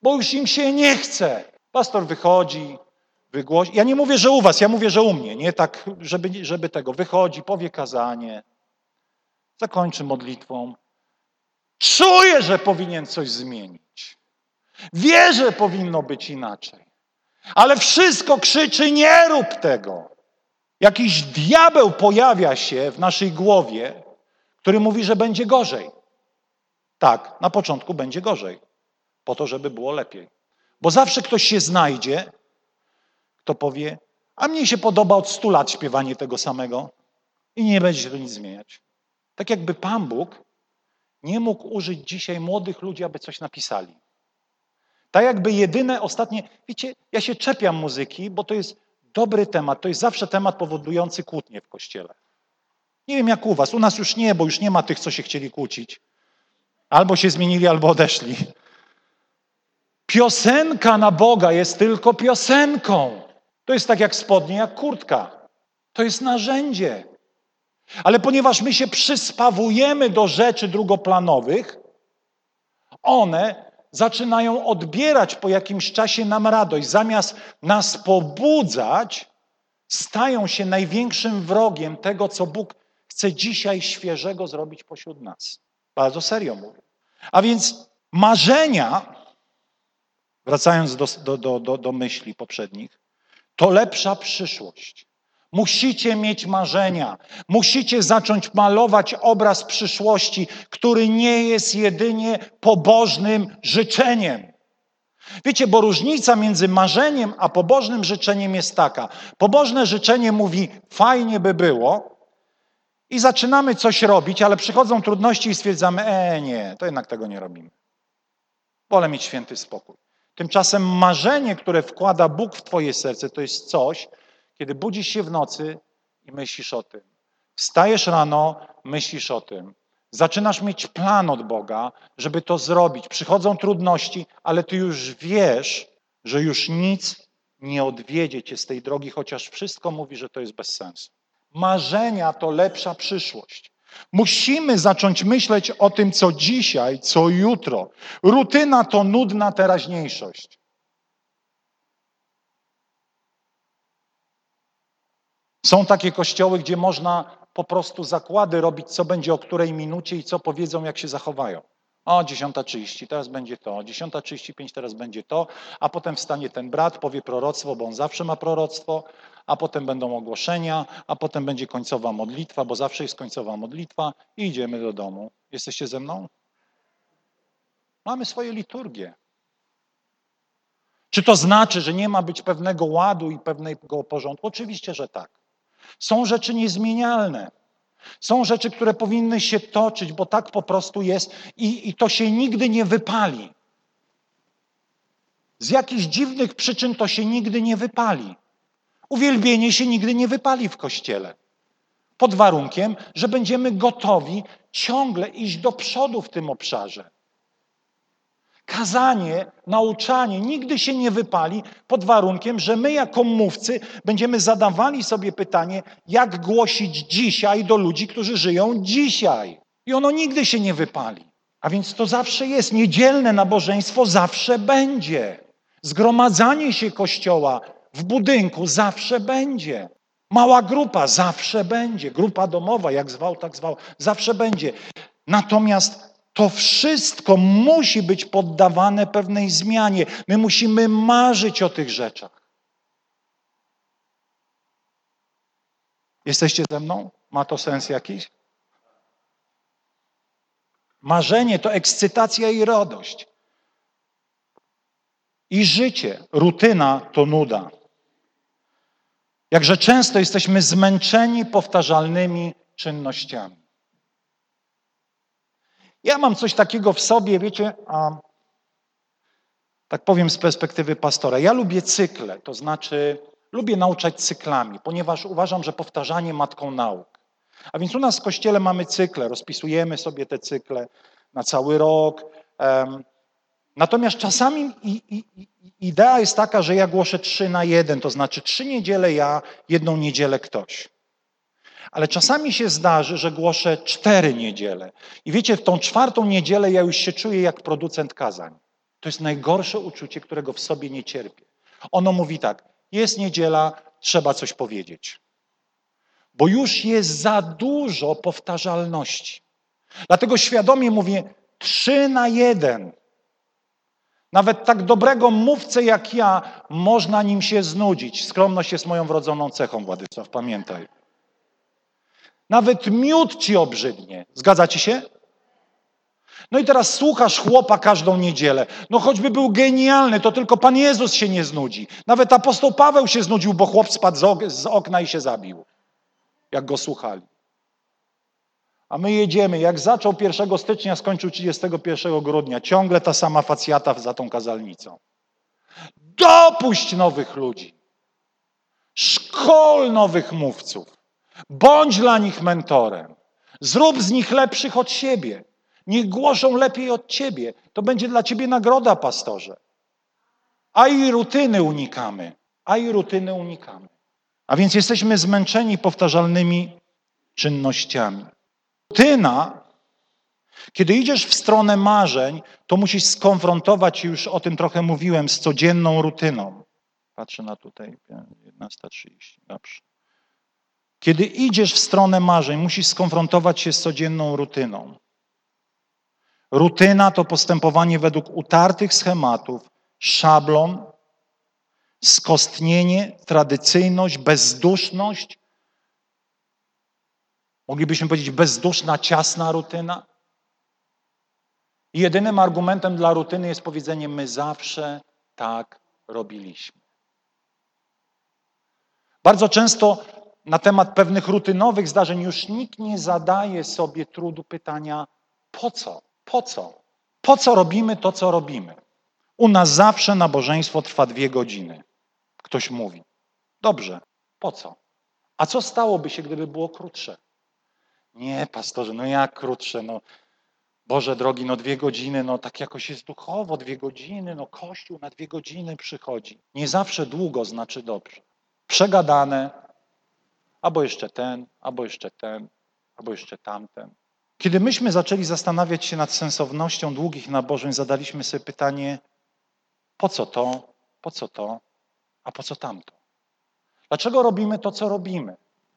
Pastor wychodzi, wygłosi. Ja nie mówię, że u was, ja mówię, że u mnie, nie tak, żeby tego. Wychodzi, powie kazanie, zakończy modlitwą. Czuje, że powinien coś zmienić. Wie, że powinno być inaczej. Ale wszystko krzyczy, nie rób tego. Jakiś diabeł pojawia się w naszej głowie, który mówi, że będzie gorzej. Tak, na początku będzie gorzej. Po to, żeby było lepiej. Bo zawsze ktoś się znajdzie, kto powie, A mnie się podoba od 100 lat śpiewanie tego samego i nie będzie się to nic zmieniać. Tak jakby Pan Bóg nie mógł użyć dzisiaj młodych ludzi, aby coś napisali. Tak jakby jedyne, ostatnie... Wiecie, ja się czepiam muzyki, bo to jest dobry temat. To jest zawsze temat powodujący kłótnie w Kościele. Nie wiem jak u was. U nas już nie, bo już nie ma tych, co się chcieli kłócić. Albo się zmienili, albo odeszli. Piosenka na Boga jest tylko piosenką. To jest tak jak spodnie, jak kurtka. To jest narzędzie. Ale ponieważ my się przyspawujemy do rzeczy drugoplanowych, one zaczynają odbierać po jakimś czasie nam radość. Zamiast nas pobudzać, stają się największym wrogiem tego, co Bóg chce dzisiaj świeżego zrobić pośród nas. Bardzo serio mówię. A więc marzenia, wracając do myśli poprzednich, to lepsza przyszłość. Musicie mieć marzenia. Musicie zacząć malować obraz przyszłości, który nie jest jedynie pobożnym życzeniem. Wiecie, bo różnica między marzeniem a pobożnym życzeniem jest taka. Pobożne życzenie mówi, fajnie by było i zaczynamy coś robić, ale przychodzą trudności i stwierdzamy, nie, to jednak tego nie robimy. Wolę mieć święty spokój. Tymczasem marzenie, które wkłada Bóg w twoje serce, to jest coś, kiedy budzisz się w nocy i myślisz o tym. Wstajesz rano, myślisz o tym. Zaczynasz mieć plan od Boga, żeby to zrobić. Przychodzą trudności, ale ty już wiesz, że już nic nie odwiedzie cię z tej drogi, chociaż wszystko mówi, że to jest bez sensu. Marzenia to lepsza przyszłość. Musimy zacząć myśleć o tym, co dzisiaj, co jutro. Rutyna to nudna teraźniejszość. Są takie kościoły, gdzie można po prostu zakłady robić, co będzie o której minucie i co powiedzą, jak się zachowają. O, 10:30, teraz będzie to, 10:35, teraz będzie to, a potem wstanie ten brat, powie proroctwo, bo on zawsze ma proroctwo, a potem będą ogłoszenia, a potem będzie końcowa modlitwa, bo zawsze jest końcowa modlitwa i idziemy do domu. Jesteście ze mną? Mamy swoje liturgie. Czy to znaczy, że nie ma być pewnego ładu i pewnego porządku? Oczywiście, że tak. Są rzeczy niezmienialne. Są rzeczy, które powinny się toczyć, bo tak po prostu jest i to się nigdy nie wypali. Z jakichś dziwnych przyczyn to się nigdy nie wypali. Uwielbienie się nigdy nie wypali w Kościele. Pod warunkiem, że będziemy gotowi ciągle iść do przodu w tym obszarze. Kazanie, nauczanie nigdy się nie wypali pod warunkiem, że my jako mówcy będziemy zadawali sobie pytanie, jak głosić dzisiaj do ludzi, którzy żyją dzisiaj. I ono nigdy się nie wypali. A więc to zawsze jest. Niedzielne nabożeństwo zawsze będzie. Zgromadzanie się Kościoła w budynku zawsze będzie. Mała grupa zawsze będzie. Grupa domowa, jak zwał, tak zwał, zawsze będzie. Natomiast to wszystko musi być poddawane pewnej zmianie. My musimy marzyć o tych rzeczach. Jesteście ze mną? Ma to sens jakiś? Marzenie to ekscytacja i radość. I życie, rutyna to nuda. Jakże często jesteśmy zmęczeni powtarzalnymi czynnościami. Ja mam coś takiego w sobie, wiecie, tak powiem z perspektywy pastora. Ja lubię cykle, to znaczy lubię nauczać cyklami, ponieważ uważam, że powtarzanie matką nauk. A więc u nas w Kościele mamy cykle, rozpisujemy sobie te cykle na cały rok. Natomiast czasami idea jest taka, że ja głoszę 3-1, to znaczy 3 niedziele ja, 1 niedzielę ktoś. Ale czasami się zdarzy, że głoszę 4 niedziele. I wiecie, w tą 4. niedzielę ja już się czuję jak producent kazań. To jest najgorsze uczucie, którego w sobie nie cierpię. Ono mówi tak, jest niedziela, trzeba coś powiedzieć. Bo już jest za dużo powtarzalności. Dlatego świadomie mówię 3-1. Nawet tak dobrego mówcę jak ja, można nim się znudzić. Skromność jest moją wrodzoną cechą, Władysław, pamiętaj. Nawet miód ci obrzydnie. Zgadzacie się? No i teraz słuchasz chłopa każdą niedzielę. No choćby był genialny, to tylko Pan Jezus się nie znudzi. Nawet apostoł Paweł się znudził, bo chłop spadł z okna i się zabił, jak go słuchali. A my jedziemy, jak zaczął 1 stycznia, skończył 31 grudnia. Ciągle ta sama facjata za tą kazalnicą. Dopuść nowych ludzi. Szkol nowych mówców. Bądź dla nich mentorem. Zrób z nich lepszych od siebie. Niech głoszą lepiej od ciebie. To będzie dla ciebie nagroda, pastorze. A i rutyny unikamy. A więc jesteśmy zmęczeni powtarzalnymi czynnościami. Rutyna, kiedy idziesz w stronę marzeń, to musisz skonfrontować, już o tym trochę mówiłem, z codzienną rutyną. Patrzę na tutaj, 11:30, dobrze. Kiedy idziesz w stronę marzeń, musisz skonfrontować się z codzienną rutyną. Rutyna to postępowanie według utartych schematów, szablon, skostnienie, tradycyjność, bezduszność. Moglibyśmy powiedzieć bezduszna, ciasna rutyna. I jedynym argumentem dla rutyny jest powiedzenie: my zawsze tak robiliśmy. Bardzo często na temat pewnych rutynowych zdarzeń już nikt nie zadaje sobie trudu pytania: po co? Po co? Po co robimy to, co robimy? U nas zawsze nabożeństwo trwa 2 godziny. Ktoś mówi: dobrze, po co? A co stałoby się, gdyby było krótsze? Nie, pastorze, no jak krótsze? No, Boże drogi, no 2 godziny, no tak jakoś jest duchowo, 2 godziny, no Kościół na 2 godziny przychodzi. Nie zawsze długo znaczy dobrze. Przegadane, albo jeszcze ten, albo jeszcze ten, albo jeszcze tamten. Kiedy myśmy zaczęli zastanawiać się nad sensownością długich nabożeń, zadaliśmy sobie pytanie: po co to, a po co tamto? Dlaczego robimy to, co robimy?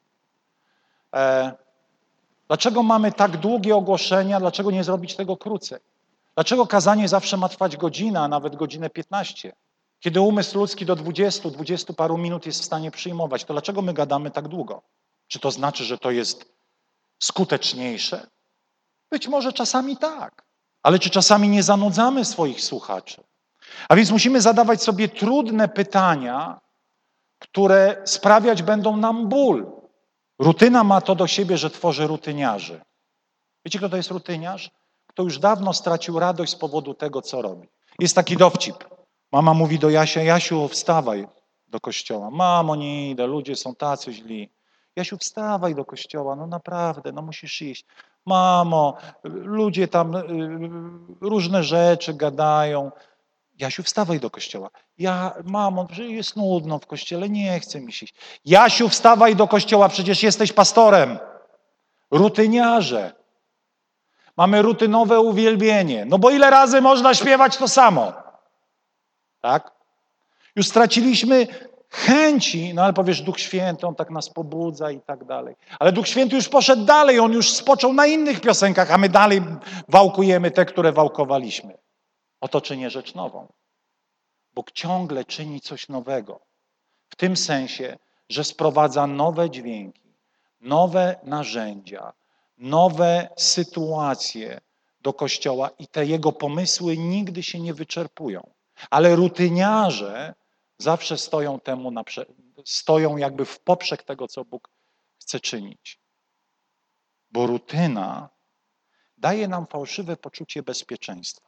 Dlaczego mamy tak długie ogłoszenia? Dlaczego nie zrobić tego krócej? Dlaczego kazanie zawsze ma trwać godzinę, a nawet godzinę 15? Kiedy umysł ludzki do 20 paru minut jest w stanie przyjmować, to dlaczego my gadamy tak długo? Czy to znaczy, że to jest skuteczniejsze? Być może czasami tak, ale czy czasami nie zanudzamy swoich słuchaczy? A więc musimy zadawać sobie trudne pytania, które sprawiać będą nam ból. Rutyna ma to do siebie, że tworzy rutyniarzy. Wiecie, kto to jest rutyniarz? Kto już dawno stracił radość z powodu tego, co robi. Jest taki dowcip. Mama mówi do Jasia: Jasiu, wstawaj do kościoła. Mamo, nie idę, ludzie są tacy źli. Jasiu, wstawaj do kościoła, no naprawdę, no musisz iść. Mamo, ludzie tam różne rzeczy gadają. Jasiu, wstawaj do kościoła. Mamo, jest nudno w kościele, nie chcę mi się iść. Jasiu, wstawaj do kościoła, przecież jesteś pastorem. Rutyniarze. Mamy rutynowe uwielbienie. No bo ile razy można śpiewać to samo? Tak? Już straciliśmy chęci, no ale powiesz, Duch Święty, On tak nas pobudza i tak dalej. Ale Duch Święty już poszedł dalej, On już spoczął na innych piosenkach, a my dalej wałkujemy te, które wałkowaliśmy. Oto czynię rzecz nową. Bóg ciągle czyni coś nowego. W tym sensie, że sprowadza nowe dźwięki, nowe narzędzia, nowe sytuacje do Kościoła i te Jego pomysły nigdy się nie wyczerpują. Ale rutyniarze zawsze stoją jakby w poprzek tego, co Bóg chce czynić. Bo rutyna daje nam fałszywe poczucie bezpieczeństwa.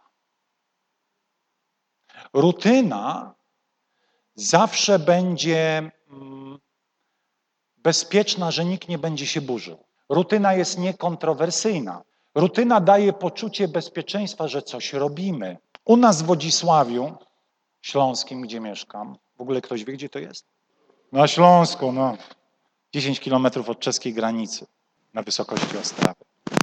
Rutyna zawsze będzie bezpieczna, że nikt nie będzie się burzył. Rutyna jest niekontrowersyjna. Rutyna daje poczucie bezpieczeństwa, że coś robimy. U nas w Wodzisławiu Śląskim, gdzie mieszkam, w ogóle ktoś wie, gdzie to jest? Na Śląsku, 10 kilometrów od czeskiej granicy, na wysokości Ostrawy.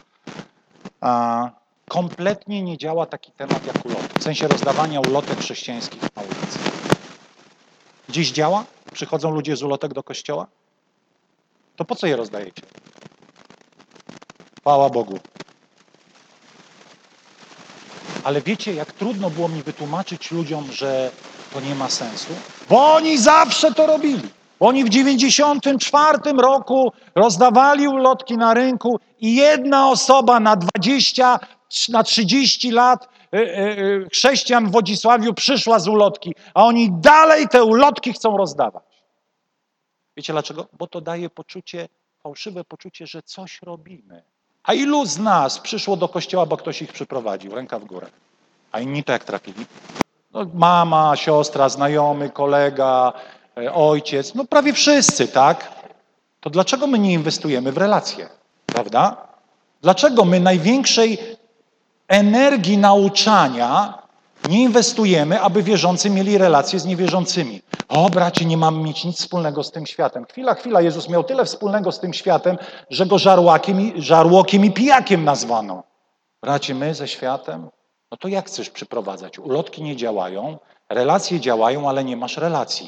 Kompletnie nie działa taki temat jak uloty, w sensie rozdawania ulotek chrześcijańskich na ulicy. Gdzieś działa? Przychodzą ludzie z ulotek do kościoła? To po co je rozdajecie? Chwała Bogu. Ale wiecie, jak trudno było mi wytłumaczyć ludziom, że to nie ma sensu? Bo oni zawsze to robili. Bo oni w 1994 roku rozdawali ulotki na rynku i jedna osoba na 20 na 30 lat chrześcijan w Wodzisławiu przyszła z ulotki, a oni dalej te ulotki chcą rozdawać. Wiecie dlaczego? Bo to daje fałszywe poczucie, że coś robimy. A ilu z nas przyszło do kościoła, bo ktoś ich przyprowadził? Ręka w górę. A inni to jak trafili? No, mama, siostra, znajomy, kolega, ojciec, no prawie wszyscy, tak? To dlaczego my nie inwestujemy w relacje? Prawda? Dlaczego my największej energii nauczania nie inwestujemy, aby wierzący mieli relacje z niewierzącymi? O, bracie, nie mamy mieć nic wspólnego z tym światem. Chwila, Jezus miał tyle wspólnego z tym światem, że go żarłokiem i pijakiem nazwano. Bracie, my ze światem? No to jak chcesz przyprowadzać? Ulotki nie działają, relacje działają, ale nie masz relacji.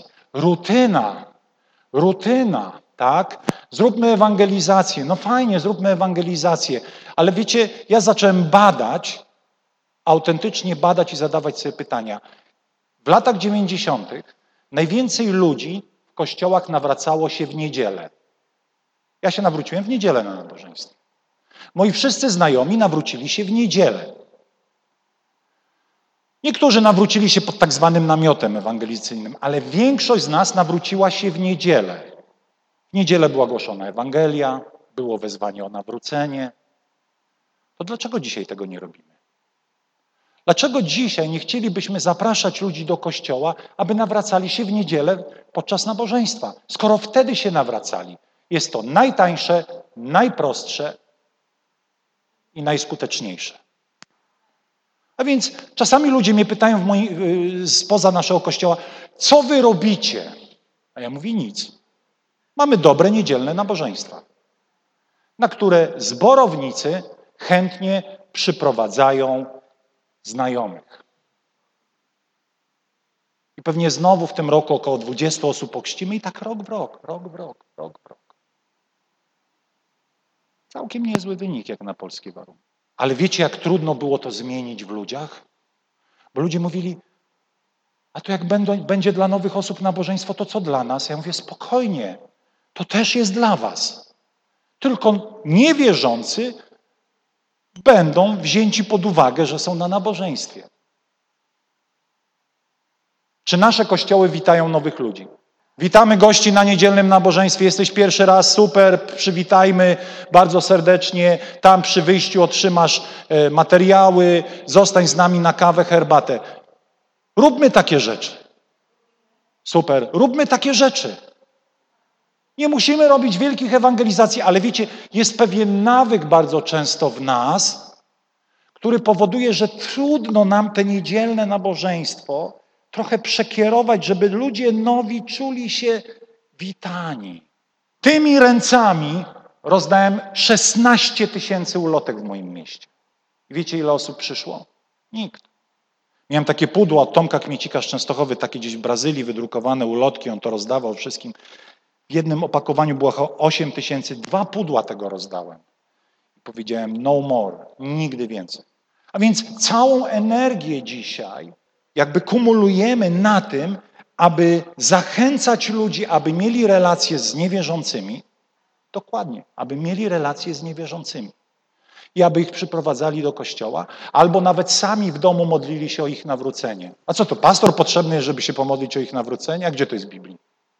Rutyna, tak? Zróbmy ewangelizację. No fajnie, zróbmy ewangelizację. Ale wiecie, ja zacząłem autentycznie badać i zadawać sobie pytania. W latach 90. najwięcej ludzi w kościołach nawracało się w niedzielę. Ja się nawróciłem w niedzielę na nabożeństwie. Moi wszyscy znajomi nawrócili się w niedzielę. Niektórzy nawrócili się pod tak zwanym namiotem ewangelicyjnym, ale większość z nas nawróciła się w niedzielę. W niedzielę była głoszona Ewangelia, było wezwanie o nawrócenie. To dlaczego dzisiaj tego nie robimy? Dlaczego dzisiaj nie chcielibyśmy zapraszać ludzi do kościoła, aby nawracali się w niedzielę podczas nabożeństwa, skoro wtedy się nawracali? Jest to najtańsze, najprostsze i najskuteczniejsze. A więc czasami ludzie mnie pytają spoza naszego kościoła, co wy robicie? A ja mówię nic. Mamy dobre niedzielne nabożeństwa, na które zborownicy chętnie przyprowadzają znajomych. I pewnie znowu w tym roku około 20 osób pochrzcimy i tak rok w rok. Całkiem niezły wynik jak na polskie warunki. Ale wiecie, jak trudno było to zmienić w ludziach? Bo ludzie mówili, a to jak będzie dla nowych osób nabożeństwo, to co dla nas? Ja mówię, spokojnie, to też jest dla was. Tylko niewierzący będą wzięci pod uwagę, że są na nabożeństwie. Czy nasze kościoły witają nowych ludzi? Witamy gości na niedzielnym nabożeństwie. Jesteś pierwszy raz, super, przywitajmy bardzo serdecznie. Tam przy wyjściu otrzymasz materiały, zostań z nami na kawę, herbatę. Róbmy takie rzeczy. Super, róbmy takie rzeczy. Nie musimy robić wielkich ewangelizacji, ale wiecie, jest pewien nawyk bardzo często w nas, który powoduje, że trudno nam te niedzielne nabożeństwo trochę przekierować, żeby ludzie nowi czuli się witani. Tymi ręcami rozdałem 16 000 ulotek w moim mieście. I wiecie, ile osób przyszło? Nikt. Miałem takie pudło od Tomka Kmiecika z Częstochowy, takie gdzieś w Brazylii wydrukowane ulotki, on to rozdawał wszystkim. W jednym opakowaniu było 8 000, 2 pudła tego rozdałem. I powiedziałem no more, nigdy więcej. A więc całą energię dzisiaj jakby kumulujemy na tym, aby zachęcać ludzi, aby mieli relacje z niewierzącymi. Dokładnie, aby mieli relacje z niewierzącymi. I aby ich przyprowadzali do kościoła, albo nawet sami w domu modlili się o ich nawrócenie. A co to, pastor potrzebny jest, żeby się pomodlić o ich nawrócenie? A gdzie to jest w Biblii?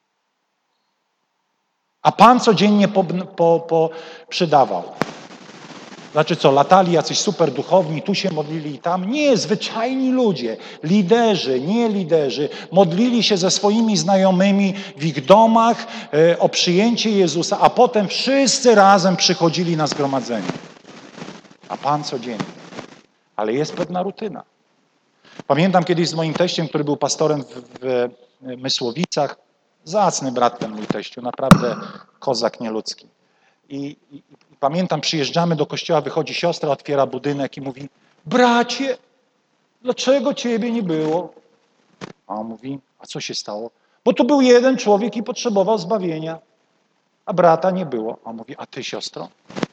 A Pan codziennie przydawał. Znaczy co, latali jacyś super duchowni, tu się modlili i tam? Nie, zwyczajni ludzie, liderzy, nie liderzy, modlili się ze swoimi znajomymi w ich domach o przyjęcie Jezusa, a potem wszyscy razem przychodzili na zgromadzenie. A Pan codziennie. Ale jest pewna rutyna. Pamiętam kiedyś z moim teściem, który był pastorem w Mysłowicach, zacny brat ten mój teściu, naprawdę kozak nieludzki. I pamiętam, przyjeżdżamy do kościoła, wychodzi siostra, otwiera budynek i mówi, bracie, dlaczego ciebie nie było? A on mówi, a co się stało? Bo tu był jeden człowiek i potrzebował zbawienia, a brata nie było. A on mówi, a ty siostro?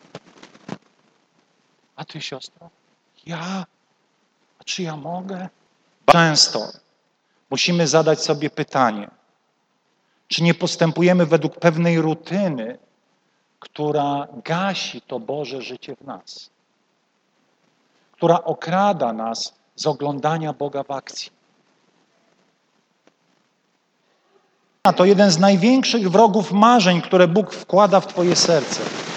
A ty siostro? Ja? A czy ja mogę? Często musimy zadać sobie pytanie, czy nie postępujemy według pewnej rutyny, która gasi to Boże życie w nas. która okrada nas z oglądania Boga w akcji. To jeden z największych wrogów marzeń, które Bóg wkłada w twoje serce.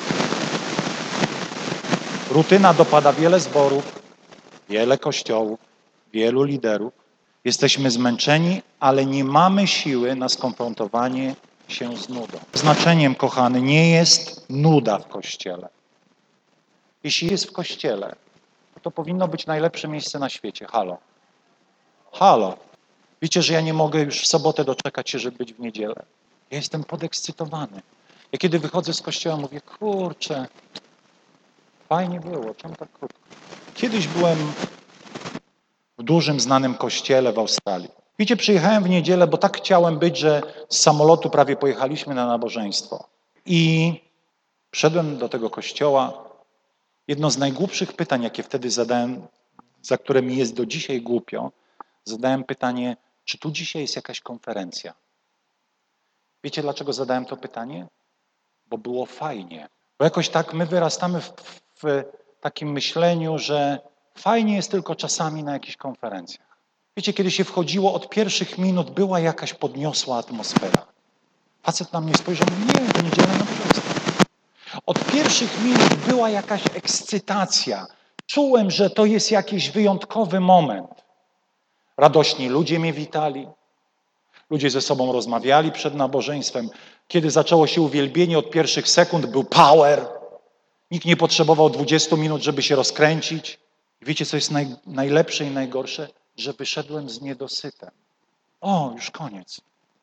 Rutyna dopada wiele zborów, wiele kościołów, wielu liderów. Jesteśmy zmęczeni, ale nie mamy siły na skonfrontowanie się z nudą. Znaczeniem, kochany, nie jest nuda w Kościele. Jeśli jest w Kościele, to powinno być najlepsze miejsce na świecie. Halo. Halo. Wiecie, że ja nie mogę już w sobotę doczekać się, żeby być w niedzielę. Ja jestem podekscytowany. Ja kiedy wychodzę z Kościoła, mówię, kurczę, fajnie było, czemu tak krótko? Kiedyś byłem w dużym, znanym kościele w Australii. Wiecie, przyjechałem w niedzielę, bo tak chciałem być, że z samolotu prawie pojechaliśmy na nabożeństwo. I wszedłem do tego kościoła. Jedno z najgłupszych pytań, jakie wtedy zadałem, za które mi jest do dzisiaj głupio, zadałem pytanie, czy tu dzisiaj jest jakaś konferencja? Wiecie, dlaczego zadałem to pytanie? Bo było fajnie. Bo jakoś tak my wyrastamy w takim myśleniu, że fajnie jest tylko czasami na jakichś konferencjach. Wiecie, kiedy się wchodziło, od pierwszych minut była jakaś podniosła atmosfera. Facet na mnie spojrzał, nie, to niedziela nabożeństwo. Od pierwszych minut była jakaś ekscytacja. Czułem, że to jest jakiś wyjątkowy moment. Radośni ludzie mnie witali. Ludzie ze sobą rozmawiali przed nabożeństwem. Kiedy zaczęło się uwielbienie, od pierwszych sekund był power. Nikt nie potrzebował 20 minut, żeby się rozkręcić. I wiecie, co jest najlepsze i najgorsze? Że wyszedłem z niedosytem. O, już koniec.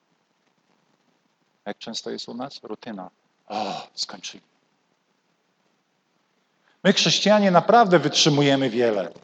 Jak często jest u nas? Rutyna. O, skończyli. My, chrześcijanie, naprawdę wytrzymujemy wiele.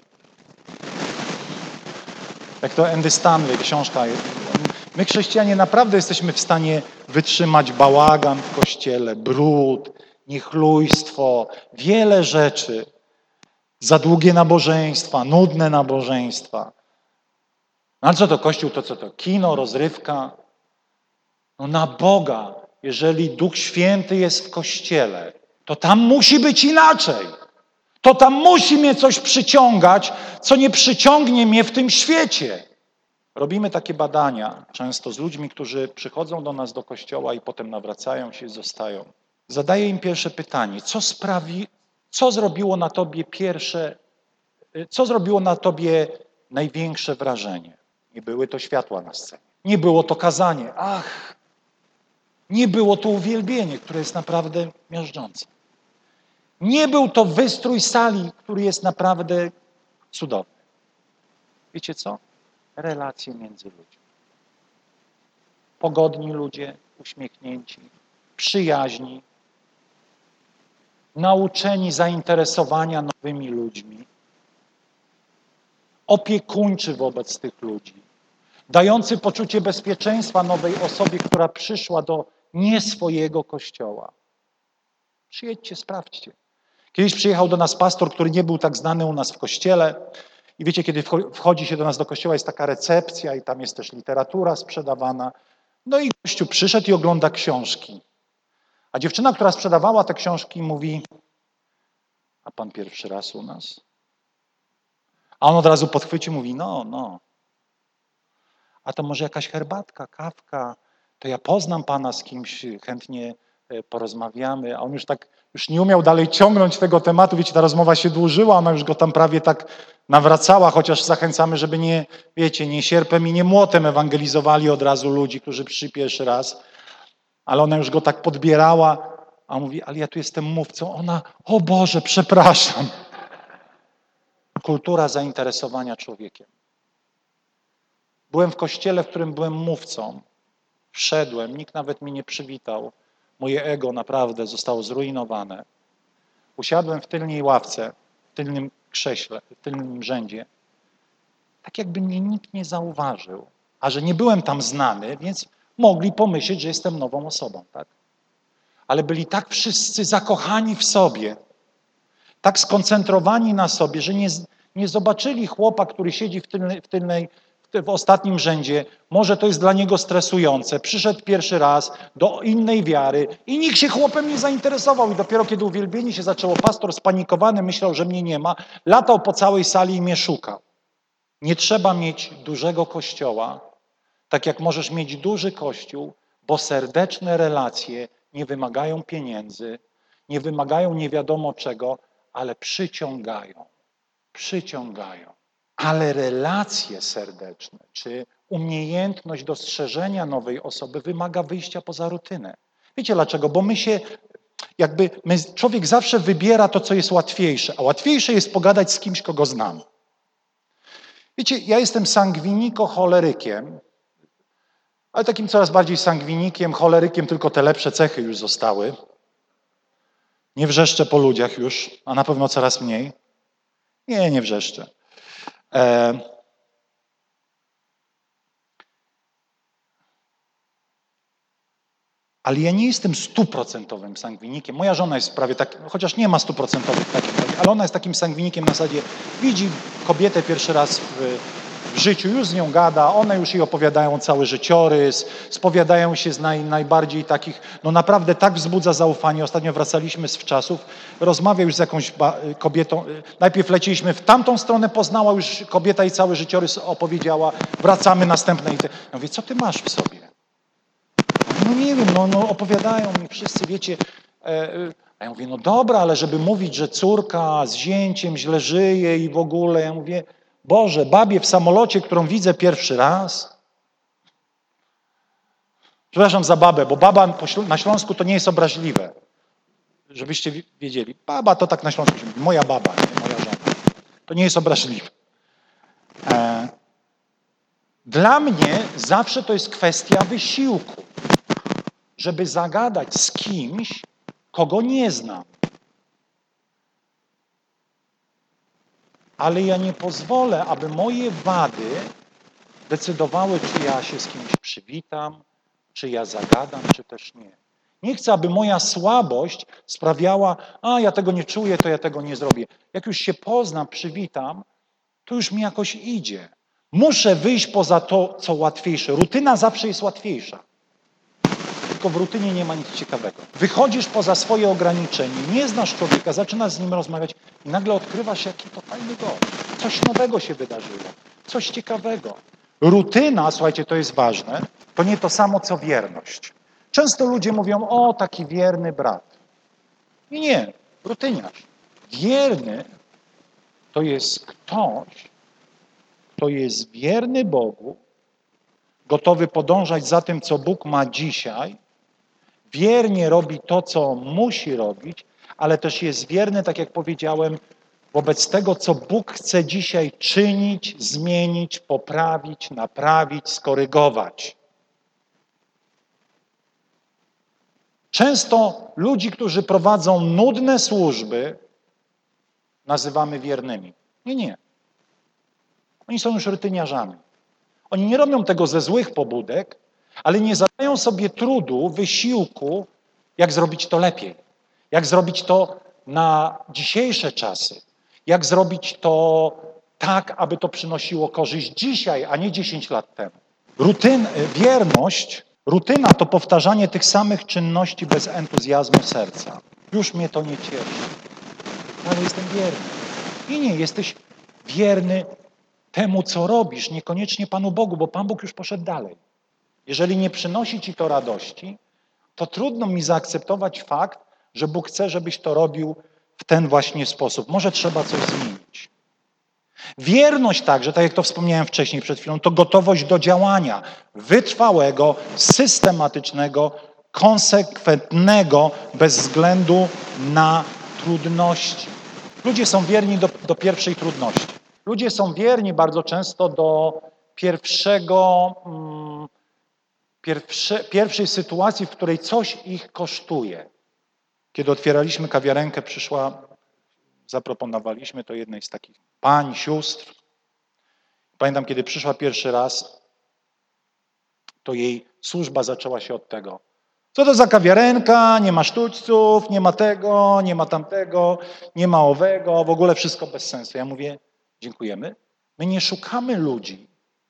Jak to Andy Stanley, książka. My, chrześcijanie, naprawdę jesteśmy w stanie wytrzymać bałagan w kościele, brud, niechlujstwo, wiele rzeczy. Za długie nabożeństwa, nudne nabożeństwa. No ale co to Kościół, to co to? Kino, rozrywka? No na Boga, jeżeli Duch Święty jest w Kościele, to tam musi być inaczej. To tam musi mnie coś przyciągać, co nie przyciągnie mnie w tym świecie. Robimy takie badania często z ludźmi, którzy przychodzą do nas do Kościoła i potem nawracają się i zostają. Zadaję im pierwsze pytanie, co zrobiło na tobie największe wrażenie? Nie były to światła na scenie. Nie było to kazanie. Nie było to uwielbienie, które jest naprawdę miażdżące. Nie był to wystrój sali, który jest naprawdę cudowny. Wiecie co? Relacje między ludźmi. Pogodni ludzie, uśmiechnięci, przyjaźni, nauczeni zainteresowania nowymi ludźmi, opiekuńczy wobec tych ludzi, dający poczucie bezpieczeństwa nowej osobie, która przyszła do nie swojego kościoła. Przyjedźcie, sprawdźcie. Kiedyś przyjechał do nas pastor, który nie był tak znany u nas w kościele i wiecie, kiedy wchodzi się do nas do kościoła, jest taka recepcja i tam jest też literatura sprzedawana. No i gościu przyszedł i ogląda książki. A dziewczyna, która sprzedawała te książki, mówi, a pan pierwszy raz u nas? A on od razu podchwycił, mówi, no. A to może jakaś herbatka, kawka, to ja poznam pana z kimś, chętnie porozmawiamy. A on już nie umiał dalej ciągnąć tego tematu, wiecie, ta rozmowa się dłużyła, ona już go tam prawie tak nawracała, chociaż zachęcamy, żeby nie sierpem i nie młotem ewangelizowali od razu ludzi, którzy przyszli pierwszy raz. Ale ona już go tak podbierała, a on mówi, ale ja tu jestem mówcą. Ona, o Boże, przepraszam. Kultura zainteresowania człowiekiem. Byłem w kościele, w którym byłem mówcą. Wszedłem, nikt nawet mnie nie przywitał. Moje ego naprawdę zostało zrujnowane. Usiadłem w tylnej ławce, w tylnym krześle, w tylnym rzędzie. Tak jakby mnie nikt nie zauważył. A że nie byłem tam znany, więc mogli pomyśleć, że jestem nową osobą, tak? Ale byli tak wszyscy zakochani w sobie, tak skoncentrowani na sobie, że nie zobaczyli chłopa, który siedzi w w ostatnim rzędzie, może to jest dla niego stresujące. Przyszedł pierwszy raz do innej wiary i nikt się chłopem nie zainteresował. I dopiero kiedy uwielbienie się zaczęło, pastor spanikowany myślał, że mnie nie ma, latał po całej sali i mnie szukał. Nie trzeba mieć dużego kościoła, tak jak możesz mieć duży kościół, bo serdeczne relacje nie wymagają pieniędzy, nie wymagają nie wiadomo czego, ale przyciągają. Przyciągają. Ale relacje serdeczne, czy umiejętność dostrzeżenia nowej osoby wymaga wyjścia poza rutynę. Wiecie dlaczego? Bo człowiek zawsze wybiera to, co jest łatwiejsze, a łatwiejsze jest pogadać z kimś, kogo znam. Wiecie, ja jestem sangwiniko-cholerykiem, ale takim coraz bardziej sangwinikiem, cholerykiem, tylko te lepsze cechy już zostały. Nie wrzeszczę po ludziach już, a na pewno coraz mniej. Nie wrzeszczę. Ale ja nie jestem 100% sangwinikiem. Moja żona jest prawie tak, chociaż nie ma 100% takim, ale ona jest takim sangwinikiem na zasadzie, widzi kobietę pierwszy raz w życiu, już z nią gada, one już jej opowiadają cały życiorys, spowiadają się z najbardziej takich, no naprawdę tak wzbudza zaufanie. Ostatnio wracaliśmy z wczasów, rozmawiał już z jakąś kobietą, najpierw leciliśmy w tamtą stronę, poznała już kobieta i cały życiorys opowiedziała, wracamy następnej. Ja mówię, co ty masz w sobie? No nie wiem, no opowiadają mi wszyscy, wiecie. A ja mówię, no dobra, ale żeby mówić, że córka z zięciem źle żyje i w ogóle, ja mówię, Boże, babie w samolocie, którą widzę pierwszy raz. Przepraszam za babę, bo baba na Śląsku to nie jest obraźliwe. Żebyście wiedzieli. Baba to tak na Śląsku się mówi, moja baba, nie moja żona. To nie jest obraźliwe. Dla mnie zawsze to jest kwestia wysiłku, żeby zagadać z kimś, kogo nie znam. Ale ja nie pozwolę, aby moje wady decydowały, czy ja się z kimś przywitam, czy ja zagadam, czy też nie. Nie chcę, aby moja słabość sprawiała, ja tego nie czuję, to ja tego nie zrobię. Jak już się poznam, przywitam, to już mi jakoś idzie. Muszę wyjść poza to, co łatwiejsze. Rutyna zawsze jest łatwiejsza. Tylko w rutynie nie ma nic ciekawego. Wychodzisz poza swoje ograniczenie, nie znasz człowieka, zaczynasz z nim rozmawiać i nagle odkrywasz, jaki to fajny gość. Coś nowego się wydarzyło, coś ciekawego. Rutyna, słuchajcie, to jest ważne, to nie to samo, co wierność. Często ludzie mówią, taki wierny brat. Nie, rutyniarz. Wierny to jest ktoś, kto jest wierny Bogu, gotowy podążać za tym, co Bóg ma dzisiaj, wiernie robi to, co musi robić, ale też jest wierny, tak jak powiedziałem, wobec tego, co Bóg chce dzisiaj czynić, zmienić, poprawić, naprawić, skorygować. Często ludzi, którzy prowadzą nudne służby, nazywamy wiernymi. Nie. Oni są już rutyniarzami. Oni nie robią tego ze złych pobudek, ale nie zadają sobie trudu, wysiłku, jak zrobić to lepiej. Jak zrobić to na dzisiejsze czasy. Jak zrobić to tak, aby to przynosiło korzyść dzisiaj, a nie 10 lat temu. Rutyna to powtarzanie tych samych czynności bez entuzjazmu serca. Już mnie to nie cieszy, ale jestem wierny. I nie, jesteś wierny temu, co robisz, niekoniecznie Panu Bogu, bo Pan Bóg już poszedł dalej. Jeżeli nie przynosi ci to radości, to trudno mi zaakceptować fakt, że Bóg chce, żebyś to robił w ten właśnie sposób. Może trzeba coś zmienić. Wierność także, tak jak to wspomniałem wcześniej przed chwilą, to gotowość do działania wytrwałego, systematycznego, konsekwentnego, bez względu na trudności. Ludzie są wierni do pierwszej trudności. Ludzie są wierni bardzo często do pierwszej sytuacji, w której coś ich kosztuje. Kiedy otwieraliśmy kawiarenkę, zaproponowaliśmy to jednej z takich pań, sióstr. Pamiętam, kiedy przyszła pierwszy raz, to jej służba zaczęła się od tego. Co to za kawiarenka, nie ma sztućców, nie ma tego, nie ma tamtego, nie ma owego, w ogóle wszystko bez sensu. Ja mówię, dziękujemy. My nie szukamy ludzi,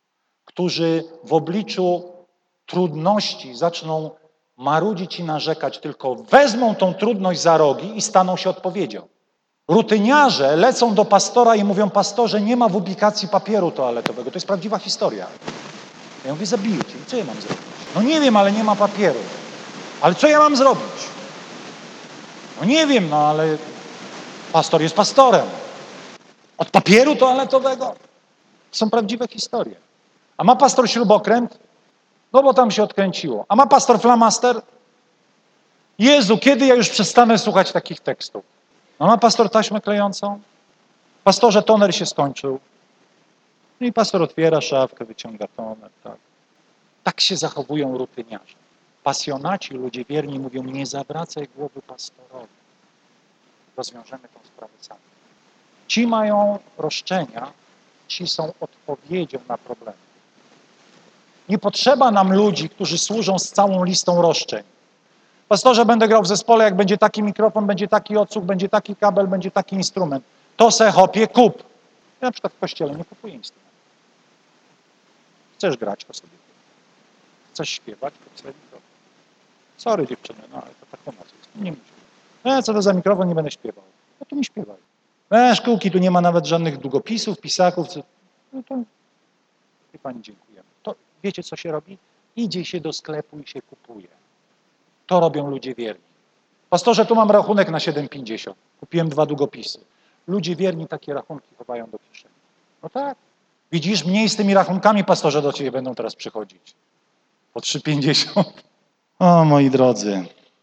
którzy w obliczu trudności zaczną marudzić i narzekać, tylko wezmą tą trudność za rogi i staną się odpowiedzią. Rutyniarze lecą do pastora i mówią: pastorze, nie ma w ubikacji papieru toaletowego. To jest prawdziwa historia. Ja mówię: zabiję cię. Co ja mam zrobić? No nie wiem, ale nie ma papieru. Ale co ja mam zrobić? No nie wiem, no ale pastor jest pastorem. Od papieru toaletowego? To są prawdziwe historie. A ma pastor śrubokręt? No bo tam się odkręciło. A ma pastor flamaster? Jezu, kiedy ja już przestanę słuchać takich tekstów? No ma pastor taśmę klejącą? Pastorze, toner się skończył. No i pastor otwiera szafkę, wyciąga toner. Tak się zachowują rutyniarze. Pasjonaci, ludzie wierni mówią: nie zawracaj głowy pastorowi. Rozwiążemy tą sprawę sami. Ci mają roszczenia, ci są odpowiedzią na problemy. Nie potrzeba nam ludzi, którzy służą z całą listą roszczeń. Pastorze, będę grał w zespole, jak będzie taki mikrofon, będzie taki odsłuch, będzie taki kabel, będzie taki instrument. To se hopie, kup. Ja na przykład w kościele nie kupuję instrumentu. Chcesz grać, to sobie kup. Chcesz śpiewać, kup sobie mikrofon. Sorry dziewczyny, no ale to tak u nas jest. Nie musisz. Co to za mikrofon, nie będę śpiewał. No to nie śpiewaj. Szkółki, tu nie ma nawet żadnych długopisów, pisaków. No to i pani dziękujemy. To wiecie, co się robi? Idzie się do sklepu i się kupuje. To robią ludzie wierni. Pastorze, tu mam rachunek na 7,50. Kupiłem 2 długopisy. Ludzie wierni takie rachunki chowają do kieszeni. No tak. Widzisz, mniej z tymi rachunkami, pastorze, do ciebie będą teraz przychodzić. Po 3,50. O, moi drodzy.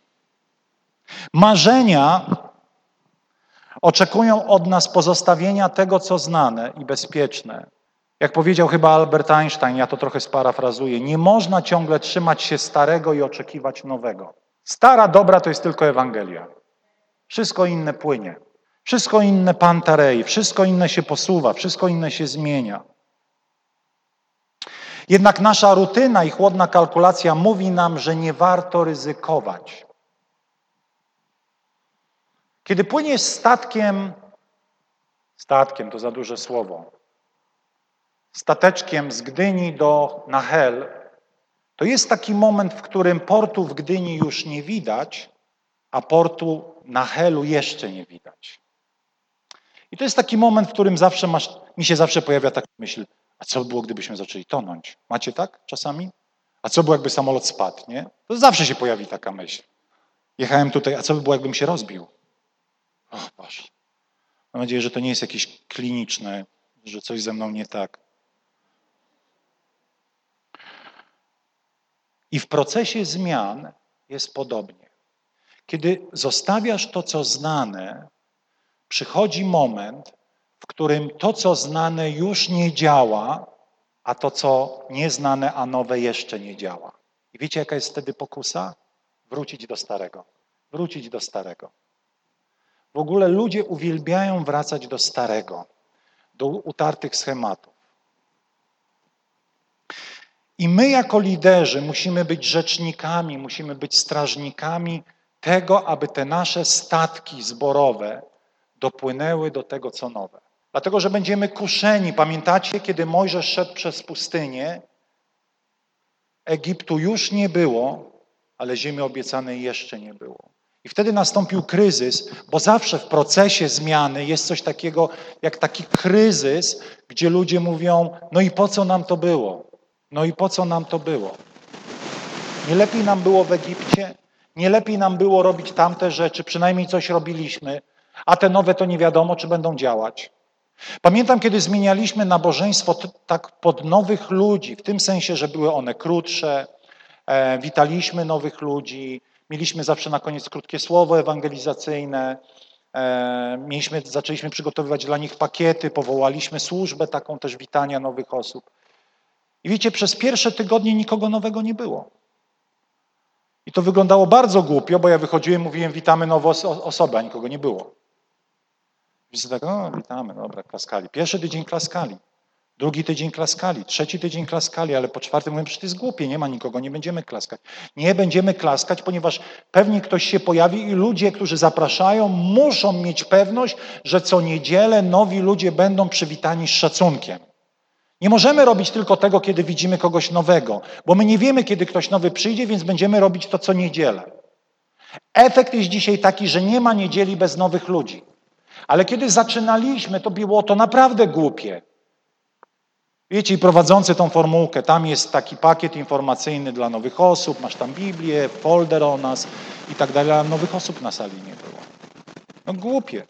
Marzenia oczekują od nas pozostawienia tego, co znane i bezpieczne. Jak powiedział chyba Albert Einstein, ja to trochę sparafrazuję, nie można ciągle trzymać się starego i oczekiwać nowego. Stara dobra to jest tylko Ewangelia. Wszystko inne płynie. Wszystko inne pantarei, wszystko inne się posuwa, wszystko inne się zmienia. Jednak nasza rutyna i chłodna kalkulacja mówi nam, że nie warto ryzykować. Kiedy płyniesz statkiem to za duże słowo, stateczkiem z Gdyni na Hel, to jest taki moment, w którym portu w Gdyni już nie widać, a portu na Helu jeszcze nie widać. I to jest taki moment, w którym mi się zawsze pojawia taka myśl: a co by było, gdybyśmy zaczęli tonąć? Macie tak czasami? A co było, jakby samolot spadł, nie? To zawsze się pojawi taka myśl. Jechałem tutaj, a co by było, jakbym się rozbił? O Boże. Mam nadzieję, że to nie jest jakieś kliniczne, że coś ze mną nie tak. I w procesie zmian jest podobnie. Kiedy zostawiasz to, co znane, przychodzi moment, w którym to, co znane, już nie działa, a to, co nieznane, a nowe, jeszcze nie działa. I wiecie, jaka jest wtedy pokusa? Wrócić do starego. Wrócić do starego. W ogóle ludzie uwielbiają wracać do starego, do utartych schematów. I my jako liderzy musimy być rzecznikami, musimy być strażnikami tego, aby te nasze statki zborowe dopłynęły do tego, co nowe. Dlatego, że będziemy kuszeni. Pamiętacie, kiedy Mojżesz szedł przez pustynię? Egiptu już nie było, ale ziemi obiecanej jeszcze nie było. I wtedy nastąpił kryzys, bo zawsze w procesie zmiany jest coś takiego jak taki kryzys, gdzie ludzie mówią: no i po co nam to było? No i po co nam to było? Nie lepiej nam było w Egipcie? Nie lepiej nam było robić tamte rzeczy? Przynajmniej coś robiliśmy, a te nowe to nie wiadomo, czy będą działać. Pamiętam, kiedy zmienialiśmy nabożeństwo tak pod nowych ludzi, w tym sensie, że były one krótsze, witaliśmy nowych ludzi, mieliśmy zawsze na koniec krótkie słowo ewangelizacyjne, zaczęliśmy przygotowywać dla nich pakiety, powołaliśmy służbę taką też witania nowych osób. I wiecie, przez pierwsze tygodnie nikogo nowego nie było. I to wyglądało bardzo głupio, bo ja wychodziłem, mówiłem: witamy nowe osoby, a nikogo nie było. Wszyscy tak: witamy, dobra, klaskali. Pierwszy tydzień klaskali, drugi tydzień klaskali, trzeci tydzień klaskali, ale po czwartym mówiłem: przecież to jest głupie, nie ma nikogo, nie będziemy klaskać. Nie będziemy klaskać, ponieważ pewnie ktoś się pojawi i ludzie, którzy zapraszają, muszą mieć pewność, że co niedzielę nowi ludzie będą przywitani z szacunkiem. Nie możemy robić tylko tego, kiedy widzimy kogoś nowego, bo my nie wiemy, kiedy ktoś nowy przyjdzie, więc będziemy robić to co niedzielę. Efekt jest dzisiaj taki, że nie ma niedzieli bez nowych ludzi. Ale kiedy zaczynaliśmy, to było to naprawdę głupie. Wiecie, i prowadzący tą formułkę, tam jest taki pakiet informacyjny dla nowych osób, masz tam Biblię, folder o nas i tak dalej, a nowych osób na sali nie było. No głupie.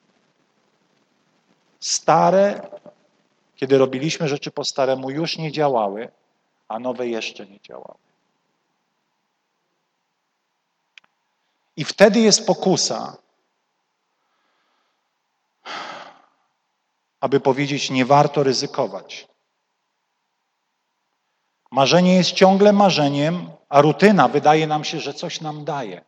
Stare, kiedy robiliśmy rzeczy po staremu, już nie działały, a nowe jeszcze nie działały. I wtedy jest pokusa, aby powiedzieć, nie warto ryzykować. Marzenie jest ciągle marzeniem, a rutyna wydaje nam się, że coś nam daje.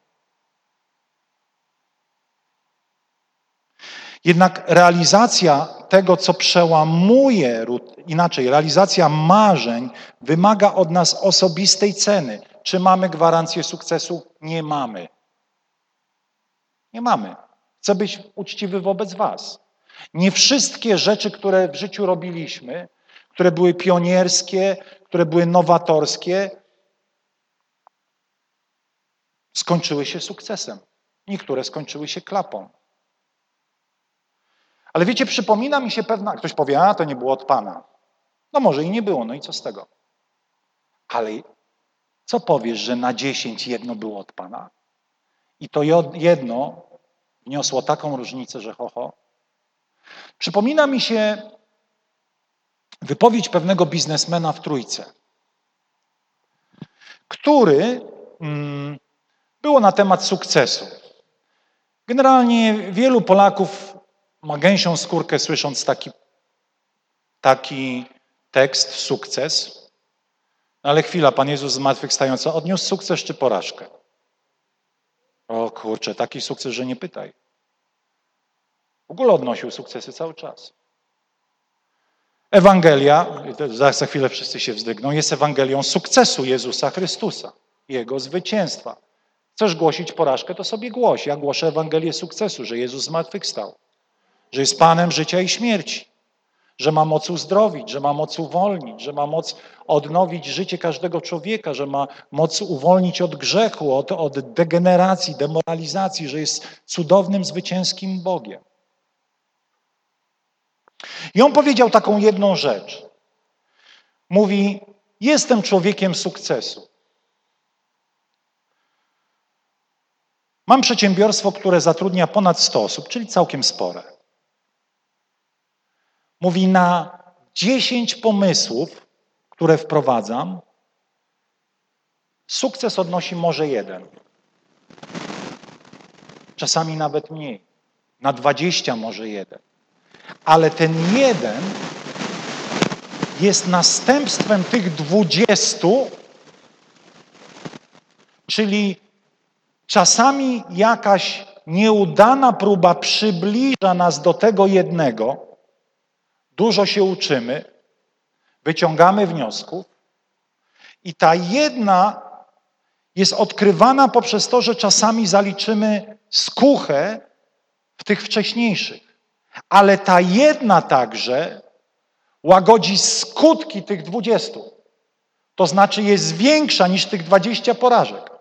Jednak realizacja tego, co przełamuje, realizacja marzeń wymaga od nas osobistej ceny. Czy mamy gwarancję sukcesu? Nie mamy. Nie mamy. Chcę być uczciwy wobec was. Nie wszystkie rzeczy, które w życiu robiliśmy, które były pionierskie, które były nowatorskie, skończyły się sukcesem. Niektóre skończyły się klapą. Ale wiecie, przypomina mi się pewna... Ktoś powie, a to nie było od Pana. No może i nie było, no i co z tego? Ale co powiesz, że na 10 jedno było od Pana? I to jedno wniosło taką różnicę, że ho. Przypomina mi się wypowiedź pewnego biznesmena w Trójce, który było na temat sukcesu. Generalnie wielu Polaków ma gęsią skórkę, słysząc taki tekst, sukces. Ale chwila, Pan Jezus zmartwychwstający odniósł sukces czy porażkę? O kurczę, taki sukces, że nie pytaj. W ogóle odnosił sukcesy cały czas. Ewangelia, za chwilę wszyscy się wzdrygną, jest Ewangelią sukcesu Jezusa Chrystusa, Jego zwycięstwa. Chcesz głosić porażkę, to sobie głoś. Ja głoszę Ewangelię sukcesu, że Jezus zmartwychwstał, że jest Panem życia i śmierci, że ma moc uzdrowić, że ma moc uwolnić, że ma moc odnowić życie każdego człowieka, że ma moc uwolnić od grzechu, od degeneracji, demoralizacji, że jest cudownym, zwycięskim Bogiem. I on powiedział taką jedną rzecz. Mówi, jestem człowiekiem sukcesu. Mam przedsiębiorstwo, które zatrudnia ponad 100 osób, czyli całkiem spore. Mówi, na 10 pomysłów, które wprowadzam, sukces odnosi może 1. Czasami nawet mniej. Na 20 może 1. Ale ten 1 jest następstwem tych 20, czyli czasami jakaś nieudana próba przybliża nas do tego jednego, dużo się uczymy, wyciągamy wniosków i ta jedna jest odkrywana poprzez to, że czasami zaliczymy skuchę w tych wcześniejszych. Ale ta jedna także łagodzi skutki tych 20. To znaczy jest większa niż tych 20 porażek.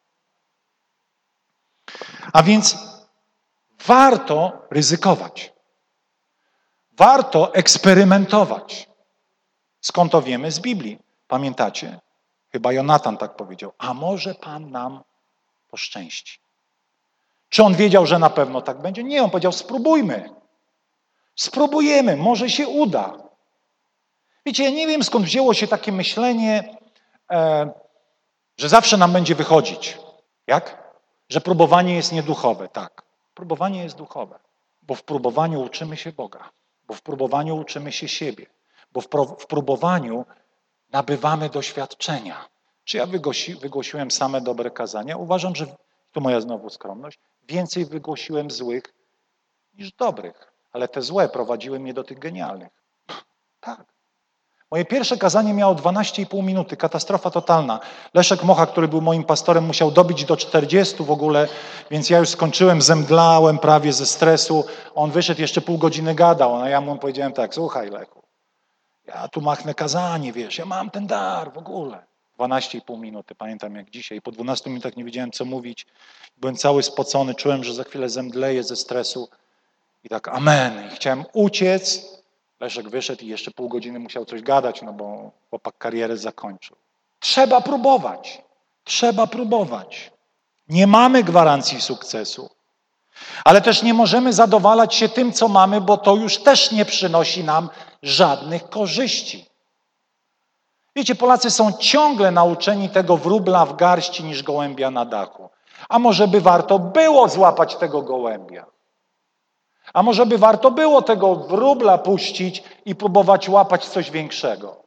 A więc warto ryzykować. Warto eksperymentować. Skąd to wiemy? Z Biblii. Pamiętacie? Chyba Jonatan tak powiedział. A może Pan nam poszczęści? Czy on wiedział, że na pewno tak będzie? Nie, on powiedział, spróbujmy. Spróbujemy, może się uda. Wiecie, ja nie wiem, skąd wzięło się takie myślenie, że zawsze nam będzie wychodzić. Jak? Że próbowanie jest nieduchowe. Tak, próbowanie jest duchowe, bo w próbowaniu uczymy się Boga, bo w próbowaniu uczymy się siebie, bo w próbowaniu nabywamy doświadczenia. Czy ja wygłosiłem same dobre kazania? Uważam, że, tu moja znowu skromność, więcej wygłosiłem złych niż dobrych, ale te złe prowadziły mnie do tych genialnych. Tak. Moje pierwsze kazanie miało 12,5 minuty, katastrofa totalna. Leszek Mocha, który był moim pastorem, musiał dobić do 40 w ogóle, więc ja już skończyłem, zemdlałem prawie ze stresu. On wyszedł, jeszcze pół godziny gadał, a ja mu powiedziałem tak, słuchaj Lechu, Ja tu machnę kazanie, wiesz, ja mam ten dar w ogóle. 12,5 minuty, pamiętam jak dzisiaj. Po 12 minutach nie wiedziałem, co mówić. Byłem cały spocony, czułem, że za chwilę zemdleję ze stresu. I tak amen. I chciałem uciec. Leszek wyszedł i jeszcze pół godziny musiał coś gadać, no bo chłopak karierę zakończył. Trzeba próbować. Trzeba próbować. Nie mamy gwarancji sukcesu. Ale też nie możemy zadowalać się tym, co mamy, bo to już też nie przynosi nam żadnych korzyści. Wiecie, Polacy są ciągle nauczeni tego wróbla w garści niż gołębia na dachu. A może by warto było złapać tego gołębia? A może by warto było tego wróbla puścić i próbować łapać coś większego?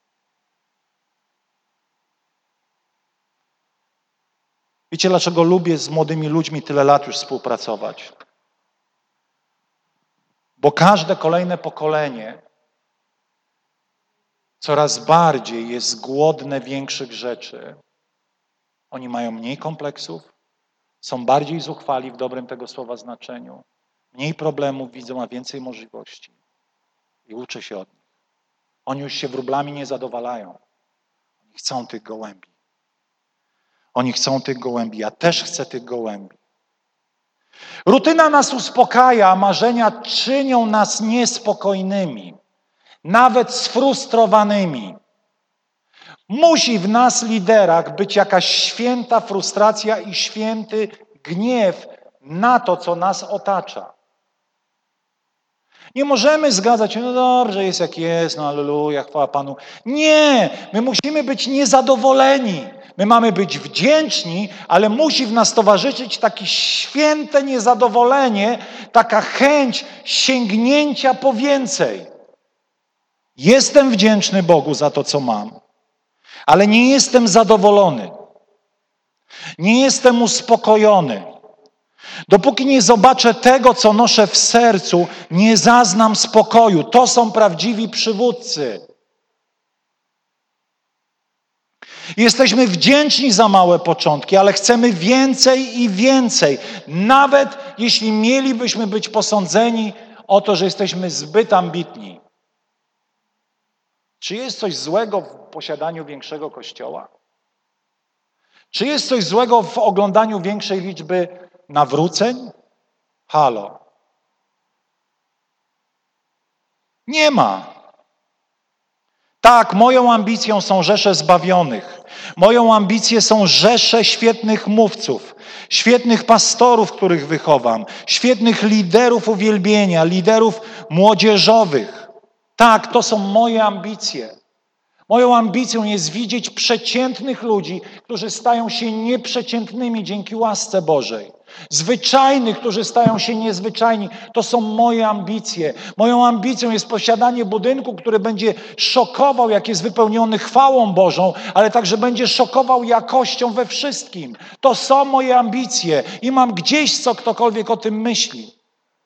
Wiecie, dlaczego lubię z młodymi ludźmi tyle lat już współpracować? Bo każde kolejne pokolenie coraz bardziej jest głodne większych rzeczy. Oni mają mniej kompleksów, są bardziej zuchwali w dobrym tego słowa znaczeniu, mniej problemów widzą, a więcej możliwości. I uczę się od nich. Oni już się wróblami nie zadowalają. Oni chcą tych gołębi. Oni chcą tych gołębi. Ja też chcę tych gołębi. Rutyna nas uspokaja, a marzenia czynią nas niespokojnymi, nawet sfrustrowanymi. Musi w nas, liderach, być jakaś święta frustracja i święty gniew na to, co nas otacza. Nie możemy zgadzać się, no dobrze, jest jak jest, no alleluja, chwała Panu. Nie, my musimy być niezadowoleni. My mamy być wdzięczni, ale musi w nas towarzyszyć takie święte niezadowolenie, taka chęć sięgnięcia po więcej. Jestem wdzięczny Bogu za to, co mam, ale nie jestem zadowolony. Nie jestem uspokojony. Dopóki nie zobaczę tego, co noszę w sercu, nie zaznam spokoju. To są prawdziwi przywódcy. Jesteśmy wdzięczni za małe początki, ale chcemy więcej i więcej. Nawet jeśli mielibyśmy być posądzeni o to, że jesteśmy zbyt ambitni. Czy jest coś złego w posiadaniu większego kościoła? Czy jest coś złego w oglądaniu większej liczby nawróceń? Halo. Nie ma. Tak, moją ambicją są rzesze zbawionych. Moją ambicją są rzesze świetnych mówców, świetnych pastorów, których wychowam, świetnych liderów uwielbienia, liderów młodzieżowych. Tak, to są moje ambicje. Moją ambicją jest widzieć przeciętnych ludzi, którzy stają się nieprzeciętnymi dzięki łasce Bożej. Zwyczajnych, którzy stają się niezwyczajni. To są moje ambicje. Moją ambicją jest posiadanie budynku, który będzie szokował, jak jest wypełniony chwałą Bożą, ale także będzie szokował jakością we wszystkim. To są moje ambicje i mam gdzieś, co ktokolwiek o tym myśli.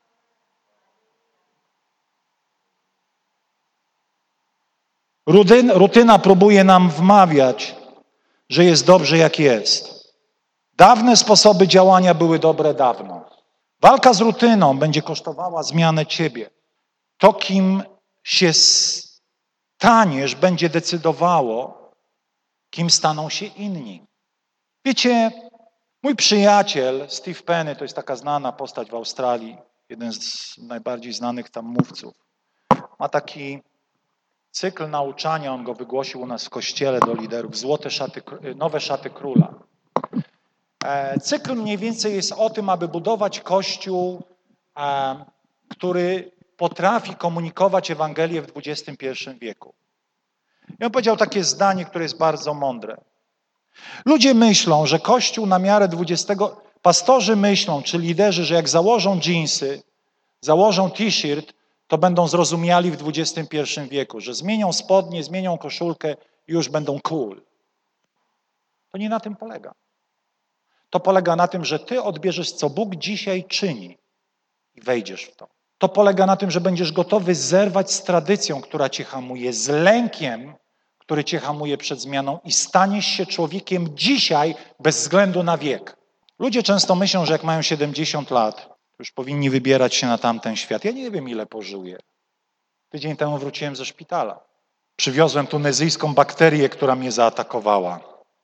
Rutyna próbuje nam wmawiać, że jest dobrze jak jest. Dawne sposoby działania były dobre dawno. Walka z rutyną będzie kosztowała zmianę ciebie. To, kim się staniesz, będzie decydowało, kim staną się inni. Wiecie, mój przyjaciel Steve Penny, to jest taka znana postać w Australii, jeden z najbardziej znanych tam mówców, ma taki cykl nauczania, on go wygłosił u nas w kościele do liderów, nowe szaty króla. Cykl mniej więcej jest o tym, aby budować kościół, który potrafi komunikować Ewangelię w XXI wieku. I on powiedział takie zdanie, które jest bardzo mądre. Ludzie myślą, że kościół na miarę pastorzy myślą, czy liderzy, że jak założą dżinsy, założą t-shirt, to będą zrozumiali w XXI wieku, że zmienią spodnie, zmienią koszulkę i już będą cool. To nie na tym polega. To polega na tym, że ty odbierzesz, co Bóg dzisiaj czyni i wejdziesz w to. To polega na tym, że będziesz gotowy zerwać z tradycją, która cię hamuje, z lękiem, który cię hamuje przed zmianą i staniesz się człowiekiem dzisiaj bez względu na wiek. Ludzie często myślą, że jak mają 70 lat, już powinni wybierać się na tamten świat. Ja nie wiem, ile pożyję. Tydzień temu wróciłem ze szpitala. Przywiozłem tunezyjską bakterię, która mnie zaatakowała.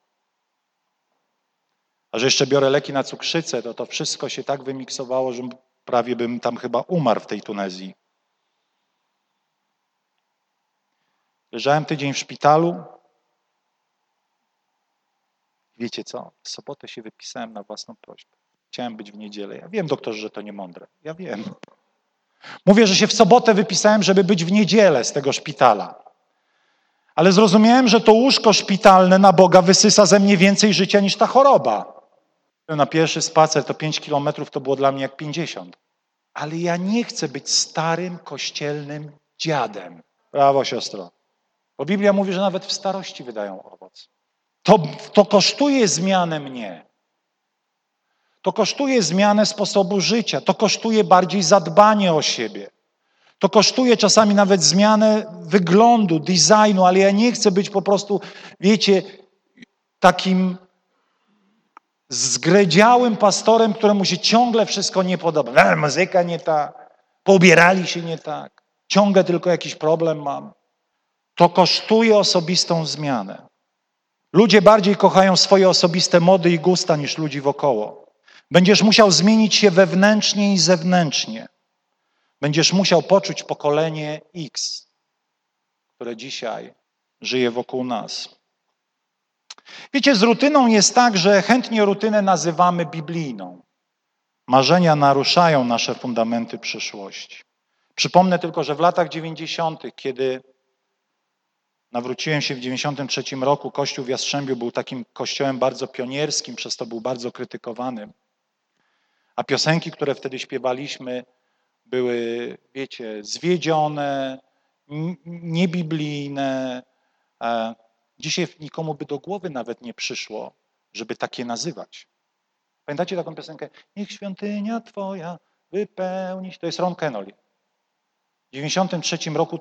A że jeszcze biorę leki na cukrzycę, to wszystko się tak wymiksowało, że prawie bym tam chyba umarł w tej Tunezji. Leżałem tydzień w szpitalu. Wiecie co? W sobotę się wypisałem na własną prośbę. Chciałem być w niedzielę. Ja wiem, doktorze, że to nie mądre. Ja wiem. Mówię, że się w sobotę wypisałem, żeby być w niedzielę z tego szpitala. Ale zrozumiałem, że to łóżko szpitalne na Boga wysysa ze mnie więcej życia niż ta choroba. Na pierwszy spacer to 5 kilometrów to było dla mnie jak 50. Ale ja nie chcę być starym, kościelnym dziadem. Brawo, siostro. Bo Biblia mówi, że nawet w starości wydają owoc. To kosztuje zmianę mnie. To kosztuje zmianę sposobu życia. To kosztuje bardziej zadbanie o siebie. To kosztuje czasami nawet zmianę wyglądu, designu, ale ja nie chcę być po prostu, wiecie, takim zgredziałym pastorem, któremu się ciągle wszystko nie podoba. Muzyka nie tak, poubierali się nie tak, ciągle tylko jakiś problem mam. To kosztuje osobistą zmianę. Ludzie bardziej kochają swoje osobiste mody i gusta niż ludzi wokoło. Będziesz musiał zmienić się wewnętrznie i zewnętrznie. Będziesz musiał poczuć pokolenie X, które dzisiaj żyje wokół nas. Wiecie, z rutyną jest tak, że chętnie rutynę nazywamy biblijną. Marzenia naruszają nasze fundamenty przyszłości. Przypomnę tylko, że w latach 90., kiedy nawróciłem się w 93 roku, Kościół w Jastrzębiu był takim kościołem bardzo pionierskim, przez to był bardzo krytykowanym. A piosenki, które wtedy śpiewaliśmy, były, wiecie, zwiedzione, niebiblijne. Dzisiaj nikomu by do głowy nawet nie przyszło, żeby takie nazywać. Pamiętacie taką piosenkę? Niech świątynia Twoja wypełnić. To jest Ron Kenoly. W 93 roku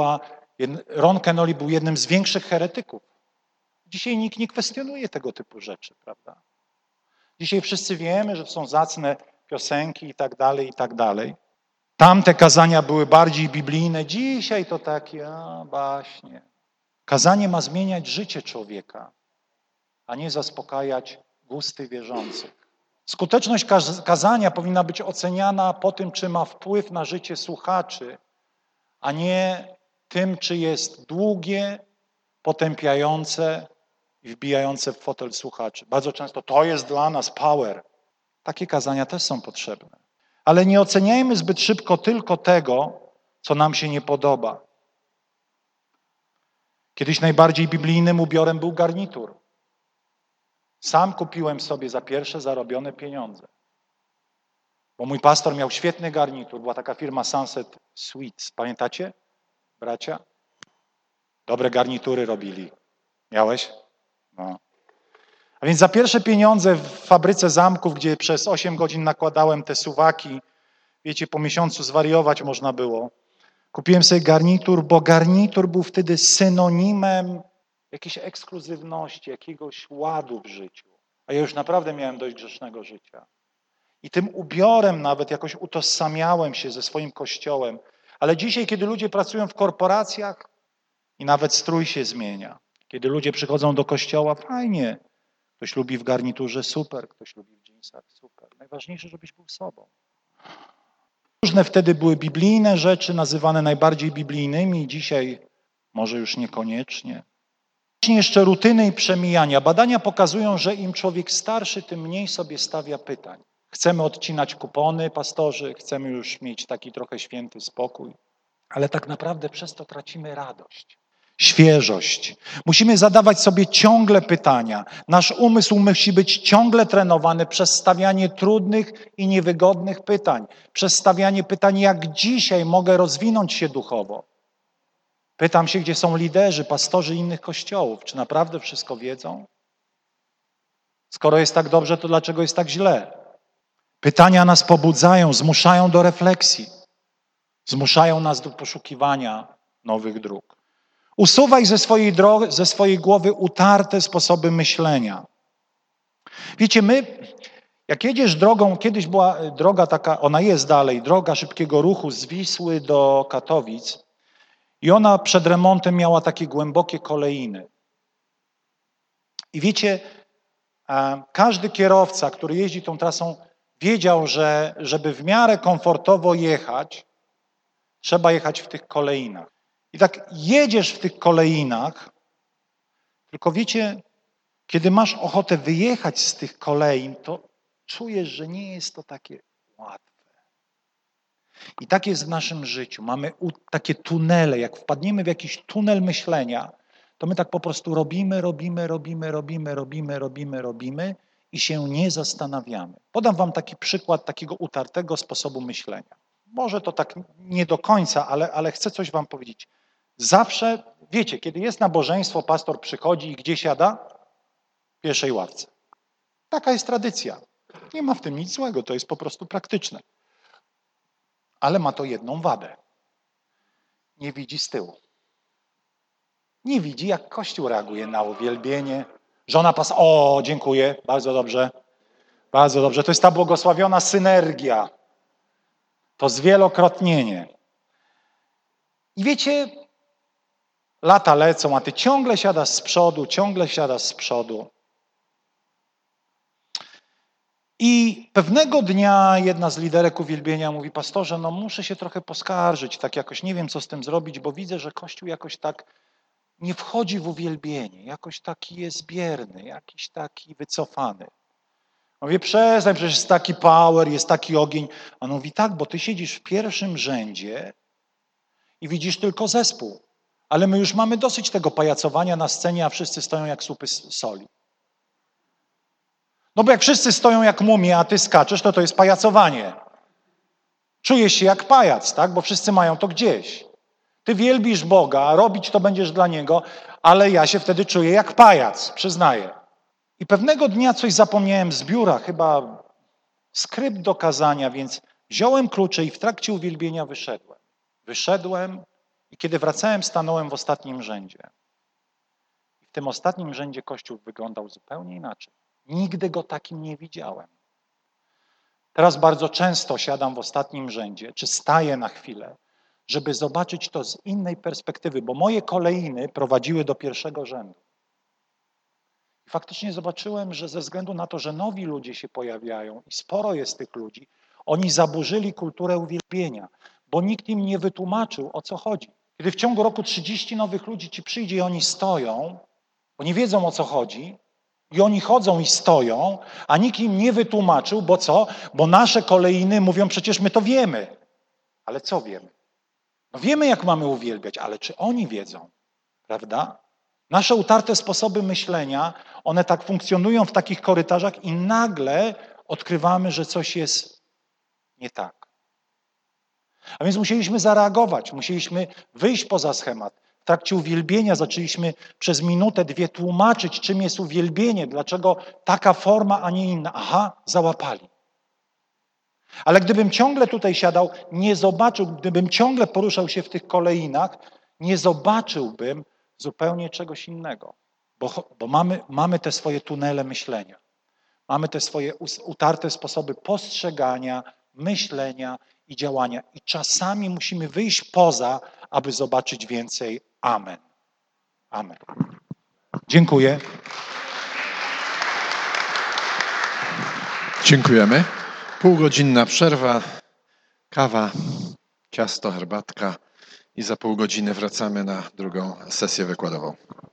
Ron Kenoly był jednym z większych heretyków. Dzisiaj nikt nie kwestionuje tego typu rzeczy, prawda? Dzisiaj wszyscy wiemy, że to są zacne piosenki i tak dalej, i tak dalej. Tamte kazania były bardziej biblijne, dzisiaj to takie, baśnie. Kazanie ma zmieniać życie człowieka, a nie zaspokajać gusty wierzących. Skuteczność kazania powinna być oceniana po tym, czy ma wpływ na życie słuchaczy, a nie tym, czy jest długie, potępiające i wbijające w fotel słuchaczy. Bardzo często to jest dla nas power. Takie kazania też są potrzebne. Ale nie oceniajmy zbyt szybko tylko tego, co nam się nie podoba. Kiedyś najbardziej biblijnym ubiorem był garnitur. Sam kupiłem sobie za pierwsze zarobione pieniądze. Bo mój pastor miał świetny garnitur. Była taka firma Sunset Suites. Pamiętacie, bracia? Dobre garnitury robili. Miałeś? No. A więc za pierwsze pieniądze w fabryce zamków, gdzie przez 8 godzin nakładałem te suwaki, wiecie, po miesiącu zwariować można było. Kupiłem sobie garnitur, bo garnitur był wtedy synonimem jakiejś ekskluzywności, jakiegoś ładu w życiu. A ja już naprawdę miałem dość grzesznego życia. I tym ubiorem nawet jakoś utożsamiałem się ze swoim kościołem. Ale dzisiaj, kiedy ludzie pracują w korporacjach i nawet strój się zmienia. Kiedy ludzie przychodzą do kościoła, fajnie. Ktoś lubi w garniturze, super. Ktoś lubi w dżinsach, super. Najważniejsze, żebyś był sobą. Różne wtedy były biblijne rzeczy, nazywane najbardziej biblijnymi, dzisiaj może już niekoniecznie. Jeszcze rutyny i przemijania. Badania pokazują, że im człowiek starszy, tym mniej sobie stawia pytań. Chcemy odcinać kupony, pastorzy, chcemy już mieć taki trochę święty spokój, ale tak naprawdę przez to tracimy radość, świeżość. Musimy zadawać sobie ciągle pytania. Nasz umysł musi być ciągle trenowany przez stawianie trudnych i niewygodnych pytań, przez stawianie pytań, jak dzisiaj mogę rozwinąć się duchowo. Pytam się, gdzie są liderzy, pastorzy innych kościołów. Czy naprawdę wszystko wiedzą? Skoro jest tak dobrze, to dlaczego jest tak źle? Pytania nas pobudzają, zmuszają do refleksji. Zmuszają nas do poszukiwania nowych dróg. Usuwaj ze swojej głowy utarte sposoby myślenia. Wiecie, jak jedziesz drogą, kiedyś była droga taka, ona jest dalej, droga szybkiego ruchu z Wisły do Katowic. I ona przed remontem miała takie głębokie kolejny. I wiecie, każdy kierowca, który jeździ tą trasą, wiedział, że żeby w miarę komfortowo jechać, trzeba jechać w tych kolejnach. I tak jedziesz w tych kolejnach, tylko wiecie, kiedy masz ochotę wyjechać z tych kolejn, to czujesz, że nie jest to takie łatwe. I tak jest w naszym życiu. Mamy takie tunele. Jak wpadniemy w jakiś tunel myślenia, to my tak po prostu robimy i się nie zastanawiamy. Podam wam taki przykład takiego utartego sposobu myślenia. Może to tak nie do końca, ale chcę coś wam powiedzieć. Zawsze, wiecie, kiedy jest nabożeństwo, pastor przychodzi i gdzie siada? W pierwszej ławce. Taka jest tradycja. Nie ma w tym nic złego, to jest po prostu praktyczne. Ale ma to jedną wadę. Nie widzi z tyłu. Nie widzi, jak Kościół reaguje na uwielbienie. Żona o, dziękuję, bardzo dobrze. Bardzo dobrze. To jest ta błogosławiona synergia. To zwielokrotnienie. I wiecie, lata lecą, a ty ciągle siadasz z przodu. I pewnego dnia jedna z liderek uwielbienia mówi, pastorze, no muszę się trochę poskarżyć, tak jakoś nie wiem, co z tym zrobić, bo widzę, że Kościół jakoś tak nie wchodzi w uwielbienie, jakoś taki jest bierny, jakiś taki wycofany. Mówię, przestań, przecież jest taki power, jest taki ogień. A on mówi, tak, bo ty siedzisz w pierwszym rzędzie i widzisz tylko zespół. Ale my już mamy dosyć tego pajacowania na scenie, a wszyscy stoją jak słupy soli. No bo jak wszyscy stoją jak mumie, a ty skaczesz, to jest pajacowanie. Czujesz się jak pajac, tak? Bo wszyscy mają to gdzieś. Ty wielbisz Boga, robić to będziesz dla Niego, ale ja się wtedy czuję jak pajac, przyznaję. I pewnego dnia coś zapomniałem z biura, chyba skrypt do kazania, więc wziąłem klucze i w trakcie uwielbienia wyszedłem. Wyszedłem i kiedy wracałem, stanąłem w ostatnim rzędzie. I w tym ostatnim rzędzie Kościół wyglądał zupełnie inaczej. Nigdy go takim nie widziałem. Teraz bardzo często siadam w ostatnim rzędzie, czy staję na chwilę, żeby zobaczyć to z innej perspektywy, bo moje kolejny prowadziły do pierwszego rzędu. I faktycznie zobaczyłem, że ze względu na to, że nowi ludzie się pojawiają i sporo jest tych ludzi, oni zaburzyli kulturę uwielbienia, bo nikt im nie wytłumaczył, o co chodzi. Kiedy w ciągu roku 30 nowych ludzi ci przyjdzie i oni stoją, bo nie wiedzą, o co chodzi, i oni chodzą i stoją, a nikt im nie wytłumaczył, bo co? Bo nasze kolejny mówią, przecież my to wiemy. Ale co wiemy? No wiemy, jak mamy uwielbiać, ale czy oni wiedzą? Prawda? Nasze utarte sposoby myślenia, one tak funkcjonują w takich korytarzach i nagle odkrywamy, że coś jest nie tak. A więc musieliśmy zareagować, musieliśmy wyjść poza schemat. W trakcie uwielbienia zaczęliśmy przez minutę, dwie tłumaczyć, czym jest uwielbienie, dlaczego taka forma, a nie inna. Aha, załapali. Ale gdybym ciągle tutaj siadał, nie zobaczył, gdybym ciągle poruszał się w tych kolejnach, nie zobaczyłbym zupełnie czegoś innego. Bo mamy te swoje tunele myślenia. Mamy te swoje utarte sposoby postrzegania, myślenia i działania. I czasami musimy wyjść poza, aby zobaczyć więcej. Amen. Amen. Dziękuję. Dziękujemy. Półgodzinna przerwa, kawa, ciasto, herbatka i za pół godziny wracamy na drugą sesję wykładową.